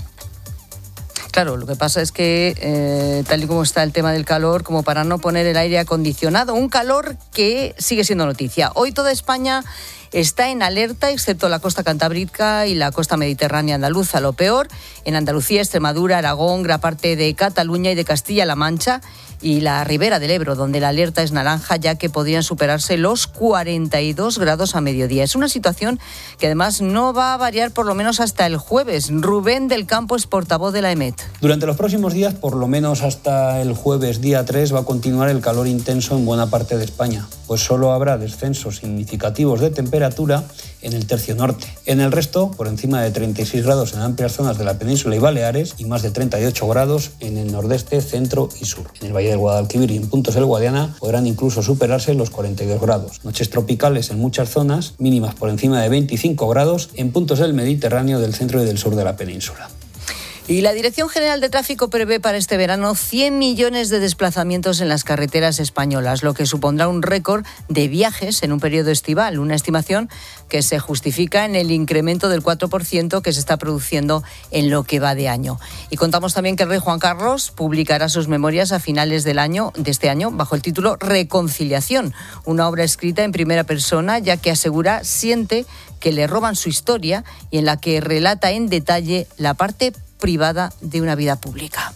Claro, lo que pasa es que tal y como está el tema del calor, como para no poner el aire acondicionado, un calor que sigue siendo noticia. Hoy toda España está en alerta, excepto la costa cantábrica y la costa mediterránea andaluza. Lo peor en Andalucía, Extremadura, Aragón, gran parte de Cataluña y de Castilla-La Mancha y la Ribera del Ebro, donde la alerta es naranja, ya que podrían superarse los 42 grados a mediodía. Es una situación que además no va a variar por lo menos hasta el jueves. Rubén del Campo es portavoz de la EMET. Durante los próximos días, por lo menos hasta el jueves día 3, va a continuar el calor intenso en buena parte de España, pues solo habrá descensos significativos de temperatura en el tercio norte. En el resto, por encima de 36 grados en amplias zonas de la península y Baleares y más de 38 grados en el nordeste, centro y sur. En el Valle del Guadalquivir y en puntos del Guadiana podrán incluso superarse los 42 grados. Noches tropicales en muchas zonas, mínimas por encima de 25 grados en puntos del Mediterráneo, del centro y del sur de la península. Y la Dirección General de Tráfico prevé para este verano 100 millones de desplazamientos en las carreteras españolas, lo que supondrá un récord de viajes en un periodo estival, una estimación que se justifica en el incremento del 4% que se está produciendo en lo que va de año. Y contamos también que el rey Juan Carlos publicará sus memorias a finales de este año bajo el título Reconciliación, una obra escrita en primera persona, ya que asegura siente que le roban su historia y en la que relata en detalle la parte privada de una vida pública.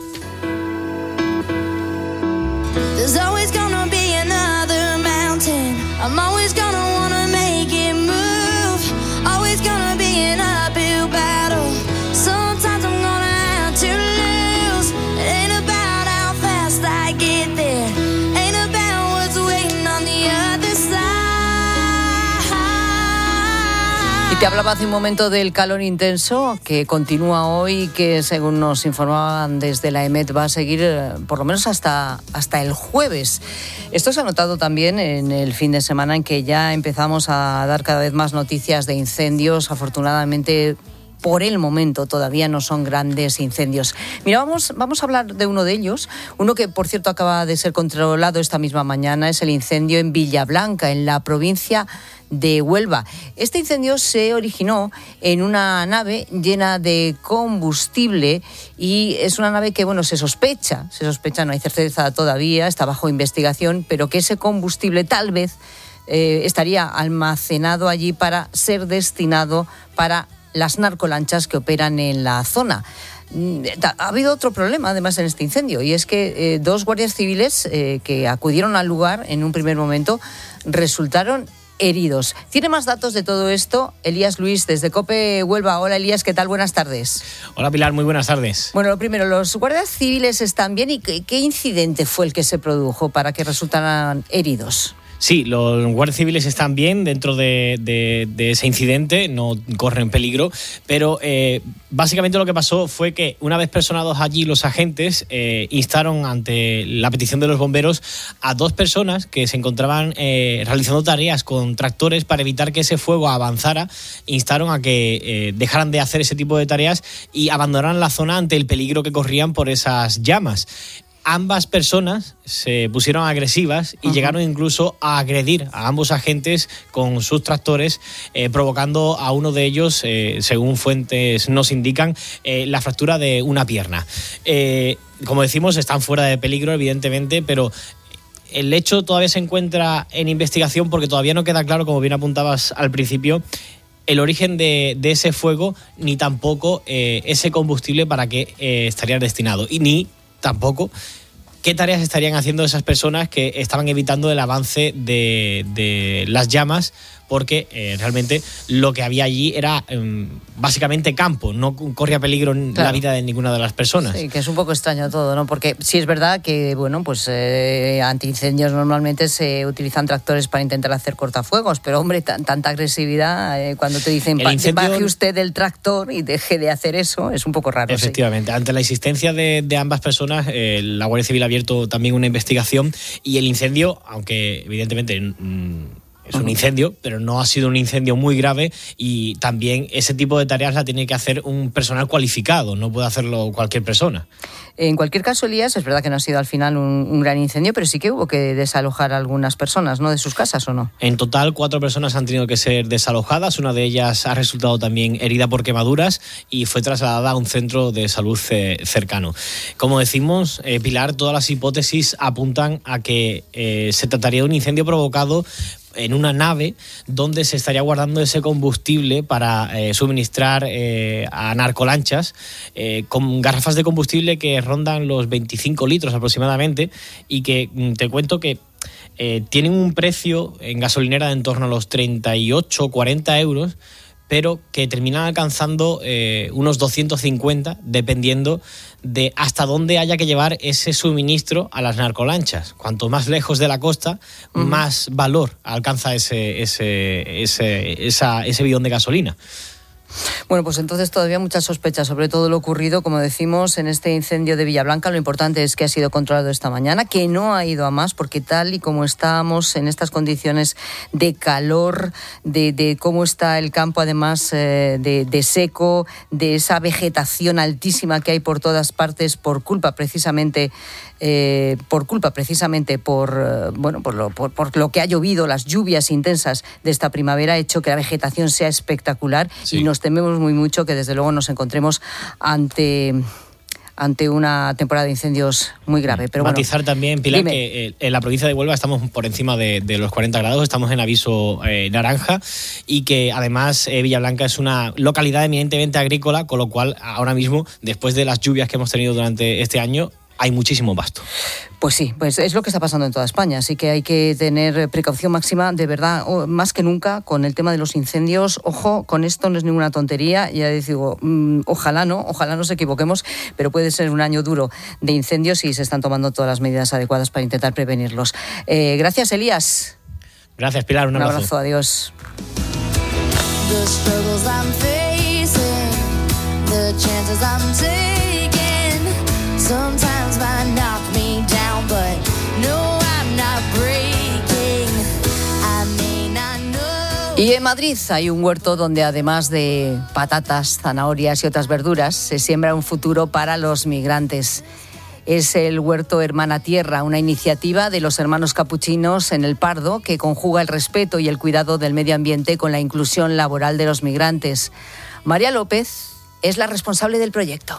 There's always gonna be another mountain. I'm always gonna wanna make it move. Always gonna be an uphill battle. Sometimes I'm gonna have to lose. It ain't about how fast I get there. Ain't about what's waiting on the other side. Y te hablaba hace un momento del calor intenso que continúa hoy, que según nos informaban desde la EMET va a seguir por lo menos hasta el jueves. Esto se ha notado también en el fin de semana, en que ya empezamos a dar cada vez más noticias de incendios. Afortunadamente, por el momento todavía no son grandes incendios. Mira, vamos a hablar de uno de ellos, uno que por cierto acaba de ser controlado esta misma mañana. Es el incendio en Villablanca, en la provincia de Huelva. Este incendio se originó en una nave llena de combustible y es una nave que, se sospecha, no hay certeza todavía, está bajo investigación, pero que ese combustible tal vez estaría almacenado allí para ser destinado para las narcolanchas que operan en la zona. Ha habido otro problema además en este incendio, y es que 2 guardias civiles que acudieron al lugar en un primer momento resultaron heridos. Tiene más datos de todo esto Elías Luis desde COPE Huelva. Hola Elías, ¿qué tal? Buenas tardes. Hola Pilar, muy buenas tardes. Bueno, lo primero, ¿los guardias civiles están bien y qué incidente fue el que se produjo para que resultaran heridos? Sí, los guardias civiles están bien dentro de ese incidente, no corren peligro, pero básicamente lo que pasó fue que una vez personados allí los agentes instaron ante la petición de los bomberos a 2 personas que se encontraban realizando tareas con tractores para evitar que ese fuego avanzara. Instaron a que dejaran de hacer ese tipo de tareas y abandonaran la zona ante el peligro que corrían por esas llamas. Ambas personas se pusieron agresivas y llegaron incluso a agredir a ambos agentes con sus tractores, provocando a uno de ellos, según fuentes nos indican, la fractura de una pierna. Como decimos, están fuera de peligro, evidentemente, pero el hecho todavía se encuentra en investigación porque todavía no queda claro, como bien apuntabas al principio, el origen de ese fuego, ni tampoco ese combustible para qué estaría destinado, y ni tampoco qué tareas estarían haciendo esas personas que estaban evitando el avance de las llamas, porque realmente lo que había allí era básicamente campo, no corría peligro la vida de ninguna de las personas. Sí, que es un poco extraño todo, ¿no? Porque sí es verdad que, bueno, pues antiincendios normalmente se utilizan tractores para intentar hacer cortafuegos, pero hombre, tanta agresividad, cuando te dicen baje usted del tractor y deje de hacer eso, es un poco raro. Efectivamente, ante la insistencia de ambas personas, la Guardia Civil ha abierto también una investigación, y el incendio, aunque evidentemente es un incendio, pero no ha sido un incendio muy grave, y también ese tipo de tareas la tiene que hacer un personal cualificado, no puede hacerlo cualquier persona. En cualquier caso, Elías, es verdad que no ha sido al final un gran incendio, pero sí que hubo que desalojar a algunas personas, ¿no?, de sus casas, ¿o no? En total, 4 personas han tenido que ser desalojadas, una de ellas ha resultado también herida por quemaduras y fue trasladada a un centro de salud cercano. Como decimos, Pilar, todas las hipótesis apuntan a que se trataría de un incendio provocado en una nave donde se estaría guardando ese combustible para suministrar a narcolanchas, con garrafas de combustible que rondan los 25 litros aproximadamente, y que te cuento que tienen un precio en gasolinera de en torno a los 38 o 40 euros, pero que terminan alcanzando unos 250, dependiendo de hasta dónde haya que llevar ese suministro a las narcolanchas. Cuanto más lejos de la costa, más valor alcanza ese bidón de gasolina. Bueno, pues entonces todavía muchas sospechas sobre todo lo ocurrido, como decimos, en este incendio de Villablanca. Lo importante es que ha sido controlado esta mañana, que no ha ido a más, porque tal y como estamos en estas condiciones de calor, de cómo está el campo, además de seco, de esa vegetación altísima que hay por todas partes por culpa precisamente por lo que ha llovido, las lluvias intensas de esta primavera, ha hecho que la vegetación sea espectacular, sí. Y nos tememos muy mucho que desde luego nos encontremos ante una temporada de incendios muy grave. Pero matizar también, Pilar, dime. Que en la provincia de Huelva estamos por encima de los 40 grados, estamos en aviso naranja, y que además Villablanca es una localidad eminentemente agrícola, con lo cual ahora mismo, después de las lluvias que hemos tenido durante este año, hay muchísimo pasto. Pues sí, pues es lo que está pasando en toda España, así que hay que tener precaución máxima, de verdad, más que nunca, con el tema de los incendios. Ojo, con esto no es ninguna tontería, ya digo, ojalá no nos equivoquemos, pero puede ser un año duro de incendios y se están tomando todas las medidas adecuadas para intentar prevenirlos. Gracias, Elías. Gracias, Pilar, un abrazo. Un abrazo, adiós. Sometimes might knock me down, but no, I'm not breaking. I may not know. Y en Madrid hay un huerto donde, además de patatas, zanahorias y otras verduras, se siembra un futuro para los migrantes. Es el Huerto Hermana Tierra, una iniciativa de los hermanos capuchinos en El Pardo que conjuga el respeto y el cuidado del medio ambiente con la inclusión laboral de los migrantes. María López es la responsable del proyecto.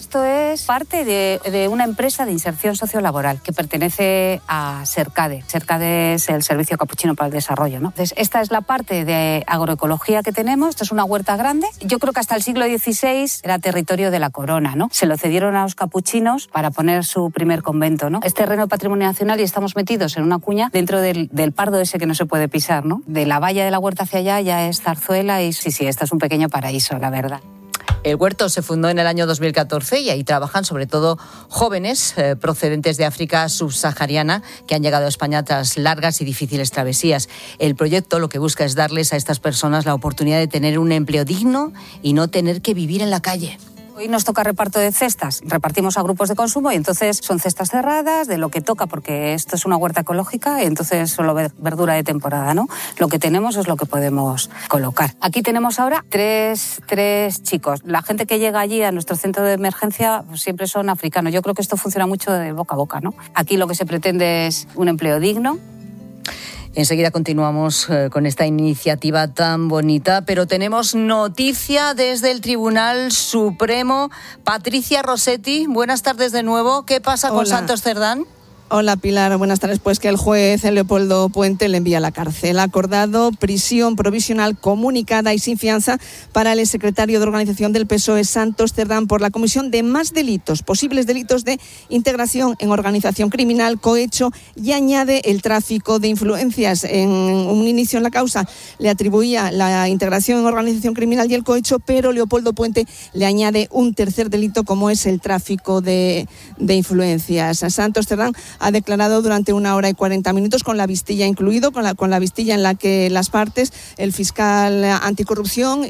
Esto es parte de una empresa de inserción sociolaboral que pertenece a Sercade. Sercade es el Servicio Capuchino para el Desarrollo, ¿no? Entonces, esta es la parte de agroecología que tenemos. Esto es una huerta grande. Yo creo que hasta el siglo XVI era territorio de la corona, ¿no? Se lo cedieron a los capuchinos para poner su primer convento, ¿no? Es terreno de patrimonio nacional y estamos metidos en una cuña dentro del pardo ese que no se puede pisar, ¿no? De la valla de la huerta hacia allá ya es Zarzuela y sí, esto es un pequeño paraíso, la verdad. El huerto se fundó en el año 2014 y ahí trabajan sobre todo jóvenes procedentes de África subsahariana que han llegado a España tras largas y difíciles travesías. El proyecto lo que busca es darles a estas personas la oportunidad de tener un empleo digno y no tener que vivir en la calle. Hoy nos toca reparto de cestas, repartimos a grupos de consumo y entonces son cestas cerradas de lo que toca porque esto es una huerta ecológica y entonces solo verdura de temporada, ¿no? Lo que tenemos es lo que podemos colocar. Aquí tenemos ahora tres chicos. La gente que llega allí a nuestro centro de emergencia siempre son africanos. Yo creo que esto funciona mucho de boca a boca, ¿no? Aquí lo que se pretende es un empleo digno. Enseguida continuamos con esta iniciativa tan bonita, pero tenemos noticia desde el Tribunal Supremo. Patricia Rossetti, buenas tardes de nuevo. ¿Qué pasa con Santos Cerdán? Hola Pilar, buenas tardes. Pues que el juez Leopoldo Puente le envía a la cárcel. Ha acordado prisión provisional comunicada y sin fianza para el exsecretario de Organización del PSOE, Santos Cerdán, por la comisión de más delitos, posibles delitos de integración en organización criminal, cohecho y añade el tráfico de influencias. En un inicio en la causa le atribuía la integración en organización criminal y el cohecho, pero Leopoldo Puente le añade un tercer delito como es el tráfico de influencias. A Santos Cerdán ha declarado durante 1 hora y 40 minutos con la vistilla incluido, con la vistilla en la que las partes, el fiscal anticorrupción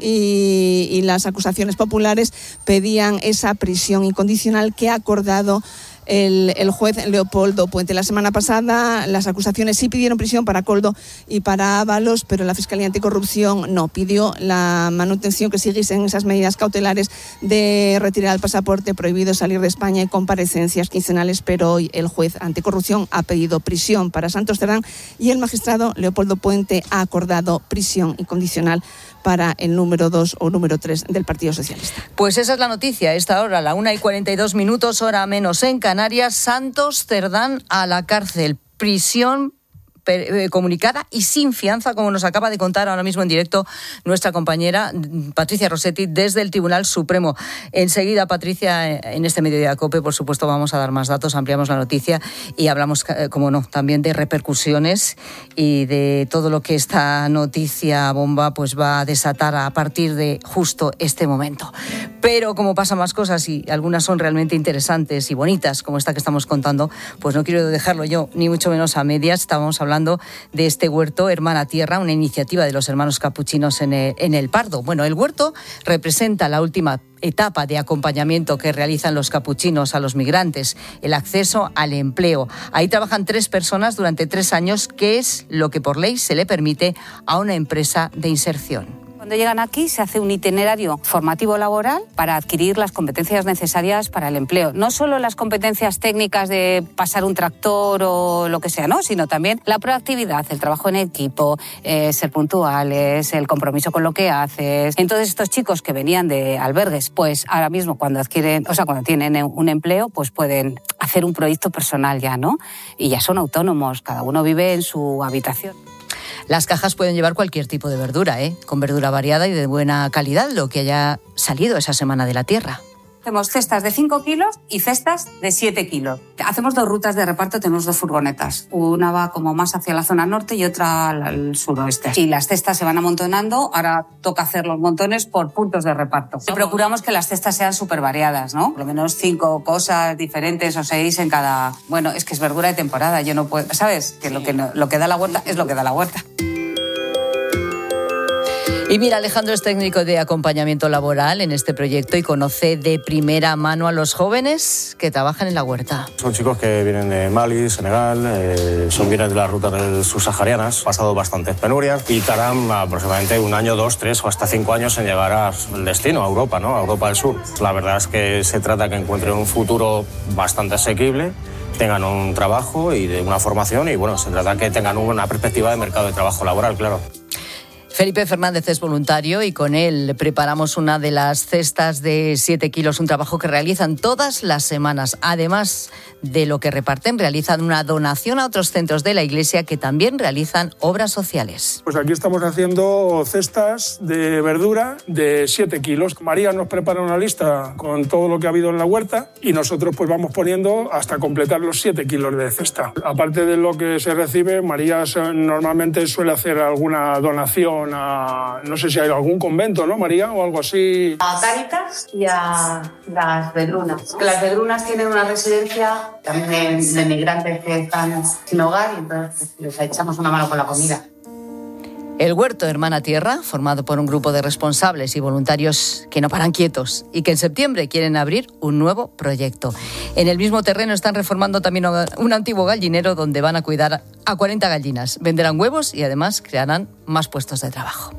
y las acusaciones populares pedían esa prisión incondicional que ha acordado el juez Leopoldo Puente. La semana pasada las acusaciones sí pidieron prisión para Koldo y para Ábalos, pero la Fiscalía Anticorrupción no, pidió la manutención, que siguiesen esas medidas cautelares de retirar el pasaporte, prohibido salir de España y comparecencias quincenales, pero hoy el juez Anticorrupción ha pedido prisión para Santos Cerdán y el magistrado Leopoldo Puente ha acordado prisión incondicional para el número 2 o número 3 del Partido Socialista. Pues esa es la noticia. A esta hora, la 1 y 42 minutos, hora menos en Canarias. Santos Cerdán a la cárcel. Prisión comunicada y sin fianza, como nos acaba de contar ahora mismo en directo nuestra compañera Patricia Rossetti desde el Tribunal Supremo. Enseguida, Patricia, en este Mediodía COPE, por supuesto, vamos a dar más datos, ampliamos la noticia y hablamos, como no, también de repercusiones y de todo lo que esta noticia bomba pues va a desatar a partir de justo este momento. Pero como pasan más cosas y algunas son realmente interesantes y bonitas, como esta que estamos contando, pues no quiero dejarlo yo, ni mucho menos a medias. Estábamos hablando de este huerto Hermana Tierra, una iniciativa de los hermanos capuchinos en el Pardo. Bueno, el huerto representa la última etapa de acompañamiento que realizan los capuchinos a los migrantes, el acceso al empleo. Ahí trabajan 3 personas durante 3 años, que es lo que por ley se le permite a una empresa de inserción. Cuando llegan aquí se hace un itinerario formativo laboral para adquirir las competencias necesarias para el empleo. No solo las competencias técnicas de pasar un tractor o lo que sea, ¿no? Sino también la proactividad, el trabajo en equipo, ser puntuales, el compromiso con lo que haces. Entonces estos chicos que venían de albergues, pues ahora mismo cuando tienen un empleo, pues pueden hacer un proyecto personal ya, ¿no? Y ya son autónomos, cada uno vive en su habitación. Las cajas pueden llevar cualquier tipo de verdura, con verdura variada y de buena calidad, lo que haya salido esa semana de la tierra. Hacemos cestas de 5 kilos y cestas de 7 kilos. Hacemos 2 rutas de reparto, tenemos 2 furgonetas. Una va como más hacia la zona norte y otra al suroeste. Y las cestas se van amontonando, ahora toca hacer los montones por puntos de reparto. Procuramos que las cestas sean súper variadas, ¿no? Por lo menos 5 cosas diferentes o 6 en cada... Bueno, es que es verdura de temporada, yo no puedo... ¿Sabes? Que lo que da la huerta es lo que da la huerta. Y mira, Alejandro es técnico de acompañamiento laboral en este proyecto y conoce de primera mano a los jóvenes que trabajan en la huerta. Son chicos que vienen de Mali, Senegal, vienen de las rutas subsaharianas, han pasado bastantes penurias y tardan aproximadamente 1 año, 2, 3 o hasta 5 años en llegar al destino, a Europa, ¿no? A Europa del Sur. La verdad es que se trata que encuentren un futuro bastante asequible, tengan un trabajo y de una formación y bueno, se trata que tengan una perspectiva de mercado de trabajo laboral, claro. Felipe Fernández es voluntario y con él preparamos una de las cestas de 7 kilos, un trabajo que realizan todas las semanas. Además de lo que reparten, realizan una donación a otros centros de la Iglesia que también realizan obras sociales. Pues aquí estamos haciendo cestas de verdura de 7 kilos. María nos prepara una lista con todo lo que ha habido en la huerta y nosotros pues vamos poniendo hasta completar los 7 kilos de cesta. Aparte de lo que se recibe, María normalmente suele hacer alguna donación a, no sé si hay algún convento, ¿no, María? O algo así. A Cáritas y a las Vedrunas. Las Vedrunas tienen una residencia también de migrantes que están sin hogar y entonces les echamos una mano con la comida. El Huerto Hermana Tierra, formado por un grupo de responsables y voluntarios que no paran quietos y que en septiembre quieren abrir un nuevo proyecto. En el mismo terreno están reformando también un antiguo gallinero donde van a cuidar a 40 gallinas. Venderán huevos y además crearán más puestos de trabajo.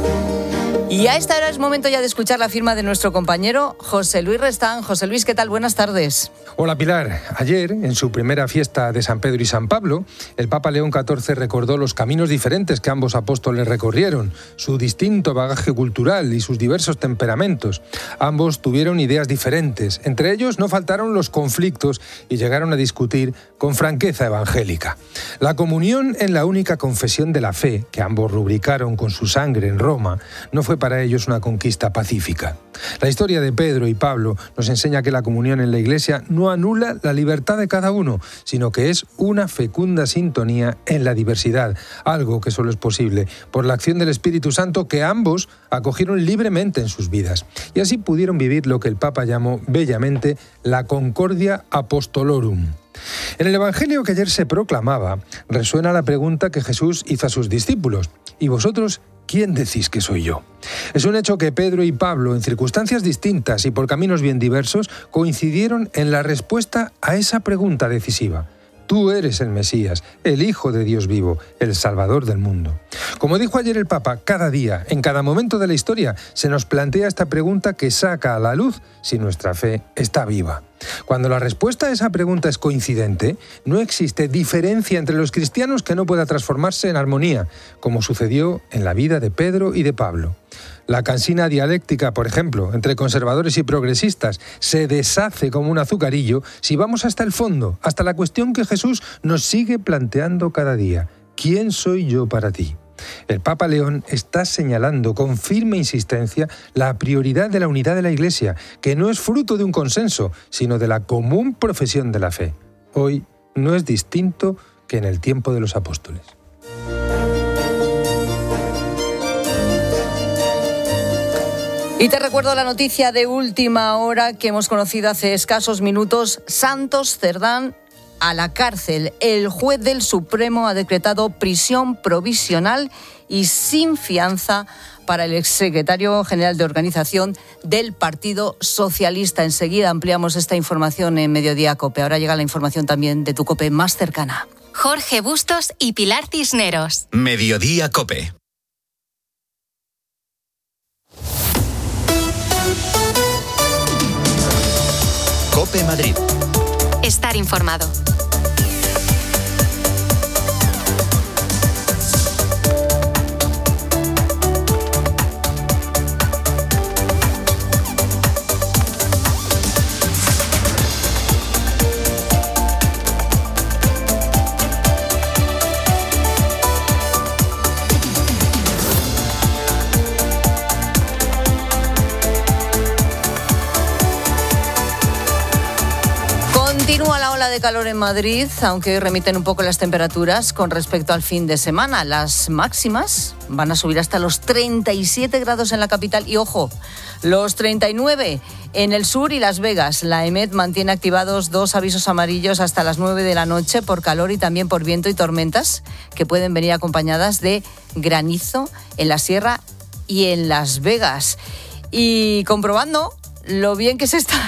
Y a esta hora es momento ya de escuchar la firma de nuestro compañero José Luis Restán. José Luis, ¿qué tal? Buenas tardes. Hola Pilar. Ayer, en su primera fiesta de San Pedro y San Pablo, el Papa León XIV recordó los caminos diferentes que ambos apóstoles recorrieron, su distinto bagaje cultural y sus diversos temperamentos. Ambos tuvieron ideas diferentes. Entre ellos no faltaron los conflictos y llegaron a discutir con franqueza evangélica. La comunión en la única confesión de la fe, que ambos rubricaron con su sangre en Roma, no fue para ellos una conquista pacífica. La historia de Pedro y Pablo nos enseña que la comunión en la Iglesia no anula la libertad de cada uno, sino que es una fecunda sintonía en la diversidad, algo que solo es posible por la acción del Espíritu Santo que ambos acogieron libremente en sus vidas. Y así pudieron vivir lo que el Papa llamó bellamente la Concordia Apostolorum. En el Evangelio que ayer se proclamaba, resuena la pregunta que Jesús hizo a sus discípulos: ¿y vosotros quién decís que soy yo? Es un hecho que Pedro y Pablo, en circunstancias distintas y por caminos bien diversos, coincidieron en la respuesta a esa pregunta decisiva. Tú eres el Mesías, el Hijo de Dios vivo, el Salvador del mundo. Como dijo ayer el Papa, cada día, en cada momento de la historia, se nos plantea esta pregunta que saca a la luz si nuestra fe está viva. Cuando la respuesta a esa pregunta es coincidente, no existe diferencia entre los cristianos que no pueda transformarse en armonía, como sucedió en la vida de Pedro y de Pablo. La cansina dialéctica, por ejemplo, entre conservadores y progresistas, se deshace como un azucarillo si vamos hasta el fondo, hasta la cuestión que Jesús nos sigue planteando cada día. ¿Quién soy yo para ti? El Papa León está señalando con firme insistencia la prioridad de la unidad de la Iglesia, que no es fruto de un consenso, sino de la común profesión de la fe. Hoy no es distinto que en el tiempo de los apóstoles. Y te recuerdo la noticia de última hora que hemos conocido hace escasos minutos. Santos Cerdán a la cárcel. El juez del Supremo ha decretado prisión provisional y sin fianza para el exsecretario general de organización del Partido Socialista. Enseguida ampliamos esta información en Mediodía COPE. Ahora llega la información también de tu COPE más cercana. Jorge Bustos y Pilar Cisneros. Mediodía COPE. COPE Madrid. Estar informado. Continúa la ola de calor en Madrid, aunque hoy remiten un poco las temperaturas con respecto al fin de semana. Las máximas van a subir hasta los 37 grados en la capital y, ojo, los 39 en el sur y Las Vegas. La EMET mantiene activados 2 avisos amarillos hasta las 9 de la noche por calor y también por viento y tormentas que pueden venir acompañadas de granizo en la sierra y en Las Vegas. Y comprobando lo bien que se está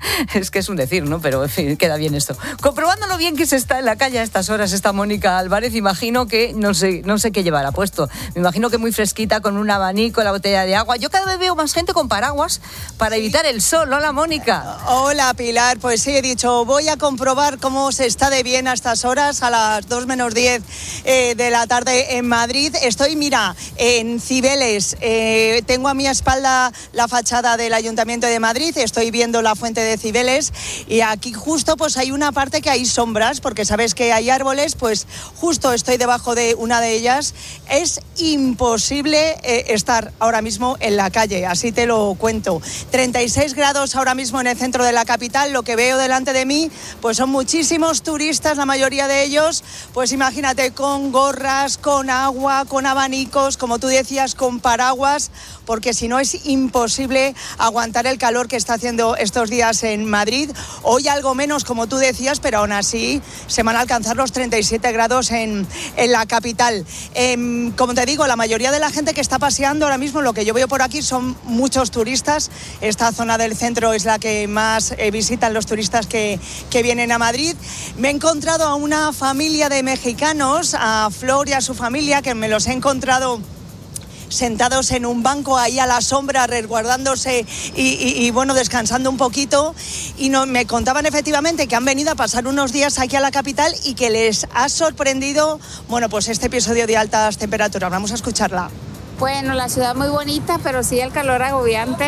Es que es un decir, ¿no? Pero en fin, queda bien esto. Comprobándolo bien que se está en la calle a estas horas, está Mónica Álvarez. Imagino que no sé qué llevará puesto. Me imagino que muy fresquita, con un abanico, la botella de agua. Yo cada vez veo más gente con paraguas para evitar el sol. Hola, Mónica. Hola, Pilar. Pues sí, he dicho, voy a comprobar cómo se está de bien a estas horas, a las 2 menos 10 de la tarde en Madrid. Estoy, mira, en Cibeles. Tengo a mi espalda la fachada del Ayuntamiento de Madrid. Estoy viendo la fuente de Cibeles y aquí justo pues hay una parte que hay sombras, porque sabes que hay árboles, pues justo estoy debajo de una de ellas. Es imposible estar ahora mismo en la calle, así te lo cuento. 36 grados ahora mismo en el centro de la capital. Lo que veo delante de mí pues son muchísimos turistas, la mayoría de ellos, pues imagínate, con gorras, con agua, con abanicos, como tú decías, con paraguas, porque si no es imposible aguantar el calor que está haciendo estos días en Madrid. Hoy algo menos, como tú decías, pero aún así se van a alcanzar los 37 grados en la capital. Como te digo, la mayoría de la gente que está paseando ahora mismo, lo que yo veo por aquí son muchos turistas. Esta zona del centro es la que más visitan los turistas que vienen a Madrid. Me he encontrado a una familia de mexicanos, a Flor y a su familia, que me los he encontrado sentados en un banco ahí a la sombra, resguardándose y bueno, descansando un poquito, y me contaban efectivamente que han venido a pasar unos días aquí a la capital y que les ha sorprendido, bueno, pues este episodio de altas temperaturas. Vamos a escucharla. Bueno, la ciudad muy bonita, pero sí el calor agobiante.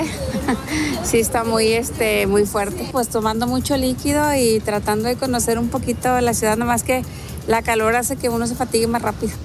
Sí está muy fuerte. Pues tomando mucho líquido y tratando de conocer un poquito la ciudad, nomás que la calor hace que uno se fatigue más rápido.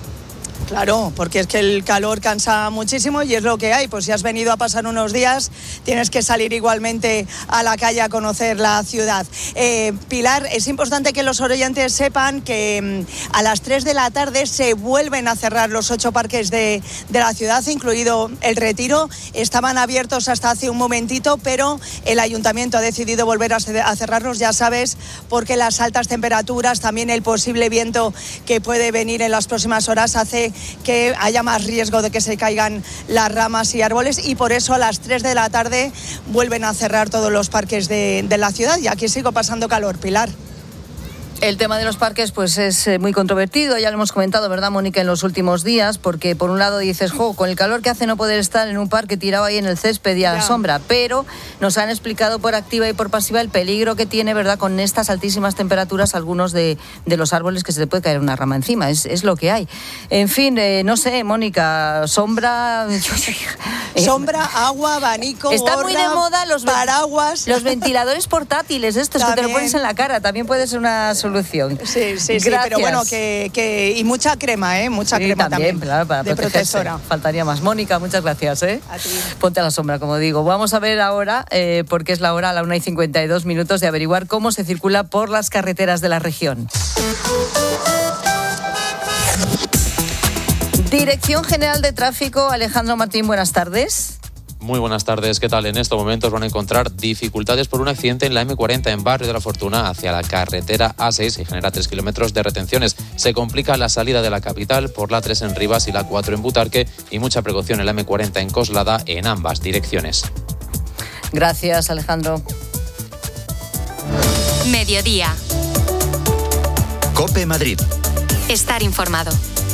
Claro, porque es que el calor cansa muchísimo y es lo que hay. Pues si has venido a pasar unos días, tienes que salir igualmente a la calle a conocer la ciudad. Pilar, es importante que los oyentes sepan que a las 3 de la tarde se vuelven a cerrar los 8 parques de la ciudad, incluido el Retiro. Estaban abiertos hasta hace un momentito, pero el ayuntamiento ha decidido volver a cerrarlos, ya sabes, porque las altas temperaturas, también el posible viento que puede venir en las próximas horas, hace que haya más riesgo de que se caigan las ramas y árboles, y por eso a las 3 de la tarde vuelven a cerrar todos los parques de la ciudad. Y aquí sigo pasando calor, Pilar. El tema de los parques pues es muy controvertido, ya lo hemos comentado, ¿verdad, Mónica?, en los últimos días, porque por un lado dices, con el calor que hace no poder estar en un parque tirado ahí en el césped y a la sombra, pero nos han explicado por activa y por pasiva el peligro que tiene, ¿verdad?, con estas altísimas temperaturas algunos de los árboles, que se te puede caer una rama encima, es lo que hay. En fin, no sé, Mónica, sombra... Sombra, agua, abanico, está gorra, muy de moda los paraguas. Los ventiladores portátiles, estos también, que te lo pones en la cara, también puede ser una solución. Sí, pero bueno, y mucha crema, mucha crema también claro, para de protectora. Faltaría más. Mónica, muchas gracias. A ti. Ponte a la sombra, como digo. Vamos a ver ahora, porque es la hora, a la 1:52, de averiguar cómo se circula por las carreteras de la región. Dirección General de Tráfico, Alejandro Martín, buenas tardes. Muy buenas tardes, ¿qué tal? En estos momentos van a encontrar dificultades por un accidente en la M40 en Barrio de la Fortuna hacia la carretera A6 y genera 3 kilómetros de retenciones. Se complica la salida de la capital por la 3 en Rivas y la 4 en Butarque, y mucha precaución en la M40 en Coslada en ambas direcciones. Gracias, Alejandro. Mediodía. COPE Madrid. Estar informado.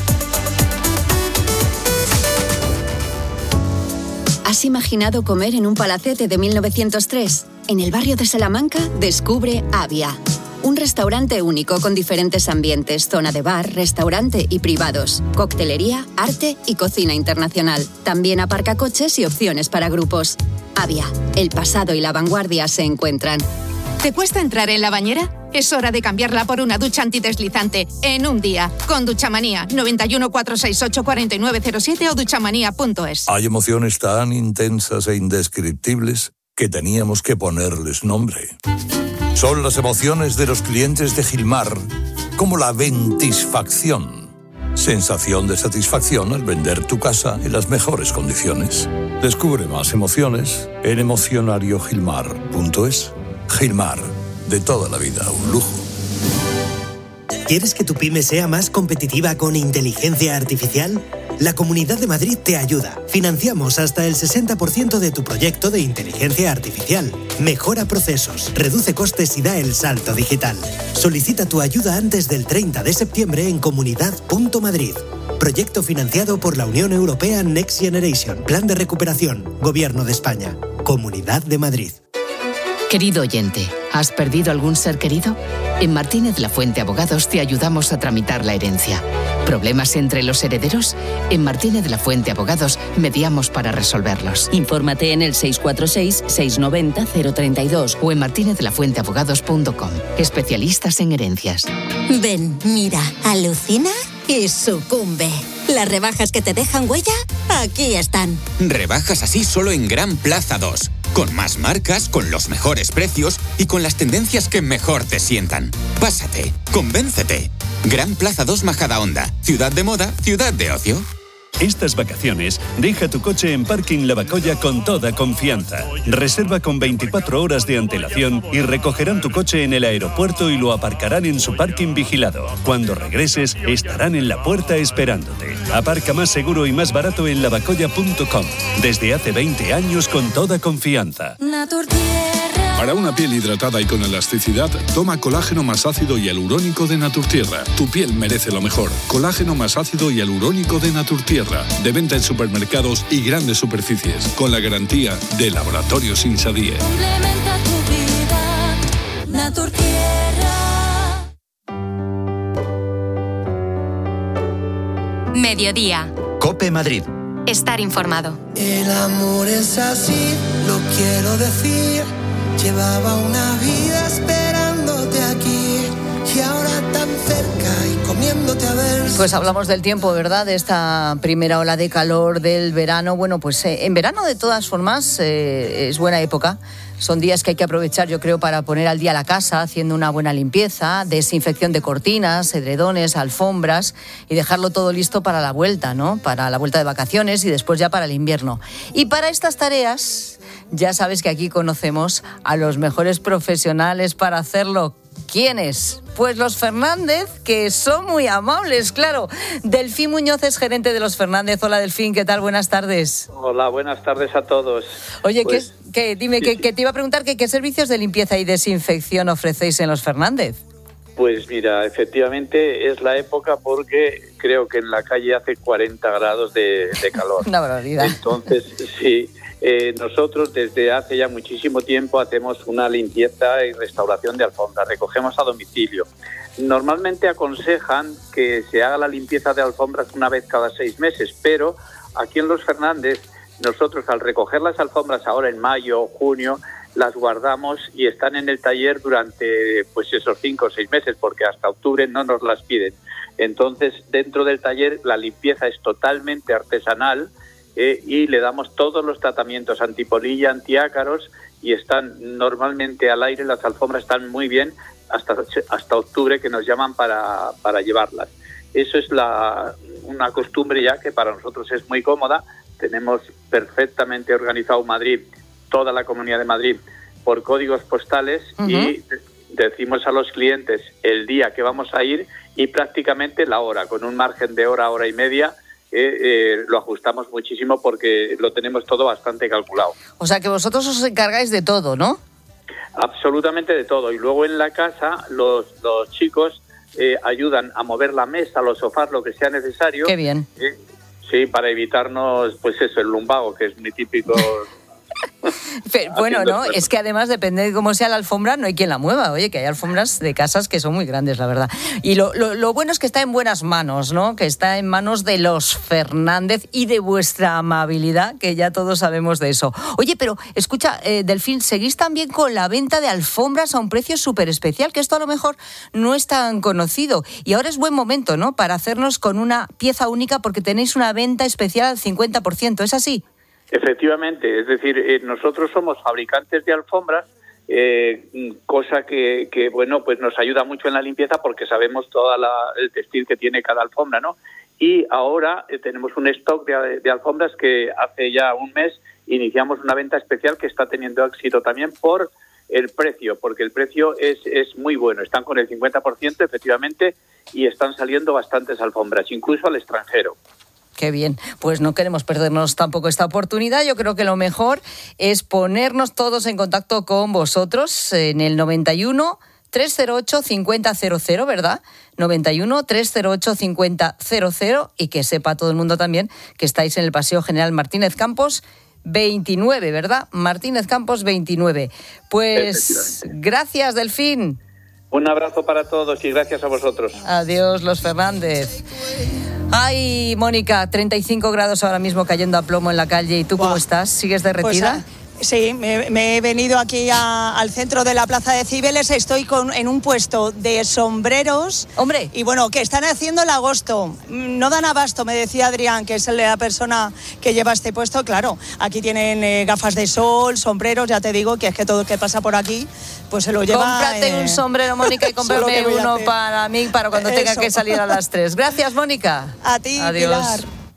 ¿Has imaginado comer en un palacete de 1903? En el barrio de Salamanca, descubre Avia. Un restaurante único con diferentes ambientes, zona de bar, restaurante y privados, coctelería, arte y cocina internacional. También aparcacoches y opciones para grupos. Avia, el pasado y la vanguardia se encuentran. ¿Te cuesta entrar en la bañera? Es hora de cambiarla por una ducha antideslizante en un día. Con Duchamanía, 91 468 4907 o duchamanía.es. Hay emociones tan intensas e indescriptibles que teníamos que ponerles nombre. Son las emociones de los clientes de Gilmar, como la ventisfacción. Sensación de satisfacción al vender tu casa en las mejores condiciones. Descubre más emociones en emocionariogilmar.es. Gilmar, de toda la vida, un lujo. ¿Quieres que tu pyme sea más competitiva con inteligencia artificial? La Comunidad de Madrid te ayuda. Financiamos hasta el 60% de tu proyecto de inteligencia artificial. Mejora procesos, reduce costes y da el salto digital. Solicita tu ayuda antes del 30 de septiembre en comunidad.madrid. Proyecto financiado por la Unión Europea Next Generation. Plan de recuperación. Gobierno de España. Comunidad de Madrid. Querido oyente, ¿has perdido algún ser querido? En Martínez Lafuente Abogados te ayudamos a tramitar la herencia. ¿Problemas entre los herederos? En Martínez Lafuente Abogados mediamos para resolverlos. Infórmate en el 646-690-032 o en martinezlafuenteabogados.com. Especialistas en herencias. Ven, mira, alucina y sucumbe. Las rebajas que te dejan huella, aquí están. Rebajas así solo en Gran Plaza 2. Con más marcas, con los mejores precios y con las tendencias que mejor te sientan. Pásate, convéncete. Gran Plaza 2 Majadahonda. Ciudad de moda, ciudad de ocio. Estas vacaciones, deja tu coche en Parking Lavacolla con toda confianza. Reserva con 24 horas de antelación y recogerán tu coche en el aeropuerto y lo aparcarán en su parking vigilado. Cuando regreses, estarán en la puerta esperándote. Aparca más seguro y más barato en lavacolla.com. Desde hace 20 años con toda confianza. Para una piel hidratada y con elasticidad, toma colágeno más ácido y hialurónico de Naturtierra. Tu piel merece lo mejor. Colágeno más ácido y hialurónico de Naturtierra. De venta en supermercados y grandes superficies. Con la garantía de Laboratorios Insadie. Complementa tu vida, Naturtierra. Mediodía. COPE Madrid. Estar informado. El amor es así, lo quiero decir. Llevaba una vida esperándote aquí y ahora tan cerca y comiéndote a ver. Pues hablamos del tiempo, ¿verdad? De esta primera ola de calor del verano. Bueno, pues en verano de todas formas es buena época. Son días que hay que aprovechar, yo creo, para poner al día la casa, haciendo una buena limpieza, desinfección de cortinas, edredones, alfombras y dejarlo todo listo para la vuelta, ¿no? Para la vuelta de vacaciones y después ya para el invierno. Y para estas tareas, ya sabes que aquí conocemos a los mejores profesionales para hacerlo. ¿Quiénes? Pues los Fernández, que son muy amables, claro. Delfín Muñoz es gerente de los Fernández. Hola, Delfín, ¿qué tal? Buenas tardes. Hola, buenas tardes a todos. Oye, pues, dime, sí. Que te iba a preguntar qué servicios de limpieza y desinfección ofrecéis en los Fernández. Pues mira, efectivamente es la época porque creo que en la calle hace 40 grados de calor. Una barbaridad. Entonces, sí. Nosotros desde hace ya muchísimo tiempo hacemos una limpieza y restauración de alfombras, recogemos a domicilio. Normalmente aconsejan que se haga la limpieza de alfombras una vez cada 6 meses, pero aquí en los Fernández nosotros al recoger las alfombras ahora en mayo o junio las guardamos y están en el taller durante pues esos 5 o 6 meses porque hasta octubre no nos las piden. Entonces dentro del taller la limpieza es totalmente artesanal. Y le damos todos los tratamientos antipolilla, antiácaros y están normalmente al aire, las alfombras están muy bien hasta octubre que nos llaman para llevarlas. Eso es una costumbre ya que para nosotros es muy cómoda. Tenemos perfectamente organizado Madrid, toda la Comunidad de Madrid, por códigos postales y decimos a los clientes el día que vamos a ir y prácticamente la hora, con un margen de hora y media. Lo ajustamos muchísimo porque lo tenemos todo bastante calculado. O sea que vosotros os encargáis de todo, ¿no? Absolutamente de todo. Y luego en la casa los chicos ayudan a mover la mesa, los sofás, lo que sea necesario. Qué bien. Sí, para evitarnos, pues eso, el lumbago, que es muy típico. Pero, bueno, ¿no? Es que además depende de cómo sea la alfombra, no hay quien la mueva. Oye, que hay alfombras de casas que son muy grandes, la verdad. Y lo bueno es que está en buenas manos, ¿no? Que está en manos de los Fernández y de vuestra amabilidad, que ya todos sabemos de eso. Oye, pero escucha, Delfín, seguís también con la venta de alfombras a un precio súper especial, que esto a lo mejor no es tan conocido. Y ahora es buen momento, ¿no? Para hacernos con una pieza única porque tenéis una venta especial al 50%, ¿es así? Efectivamente, es decir, nosotros somos fabricantes de alfombras, cosa que bueno, pues nos ayuda mucho en la limpieza porque sabemos todo el textil que tiene cada alfombra, ¿no? Y ahora tenemos un stock de alfombras que hace ya un mes iniciamos una venta especial que está teniendo éxito también por el precio, porque el precio es muy bueno. Están con el 50% efectivamente y están saliendo bastantes alfombras, incluso al extranjero. Qué bien, pues no queremos perdernos tampoco esta oportunidad. Yo creo que lo mejor es ponernos todos en contacto con vosotros en el 91 308 5000, ¿verdad? 91 308 5000, y que sepa todo el mundo también que estáis en el Paseo General Martínez Campos 29, ¿verdad? Martínez Campos 29. Pues gracias, Delfín. Un abrazo para todos y gracias a vosotros. Adiós, Los Fernández. Ay, Mónica, 35 grados ahora mismo cayendo a plomo en la calle. ¿Y tú cómo estás? ¿Sigues derretida? Pues, sí, me he venido aquí al centro de la Plaza de Cibeles. Estoy en un puesto de sombreros. ¡Hombre! Y bueno, que están haciendo el agosto. No dan abasto, me decía Adrián, que es la persona que lleva este puesto. Claro, aquí tienen gafas de sol, sombreros. Ya te digo que es que todo el que pasa por aquí pues se lo lleva. Cómprate un sombrero, Mónica, y cómprame uno para mí, para cuando tenga que salir a las 3. Gracias, Mónica. A ti, adiós. Pilar.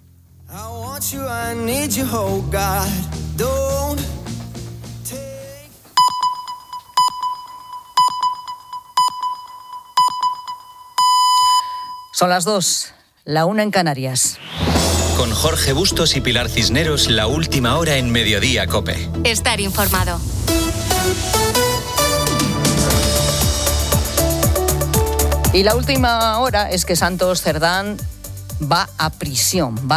Son las 2, la 1 en Canarias. Con Jorge Bustos y Pilar Cisneros, la última hora en Mediodía COPE. Estar informado. Y la última hora es que Santos Cerdán va a prisión.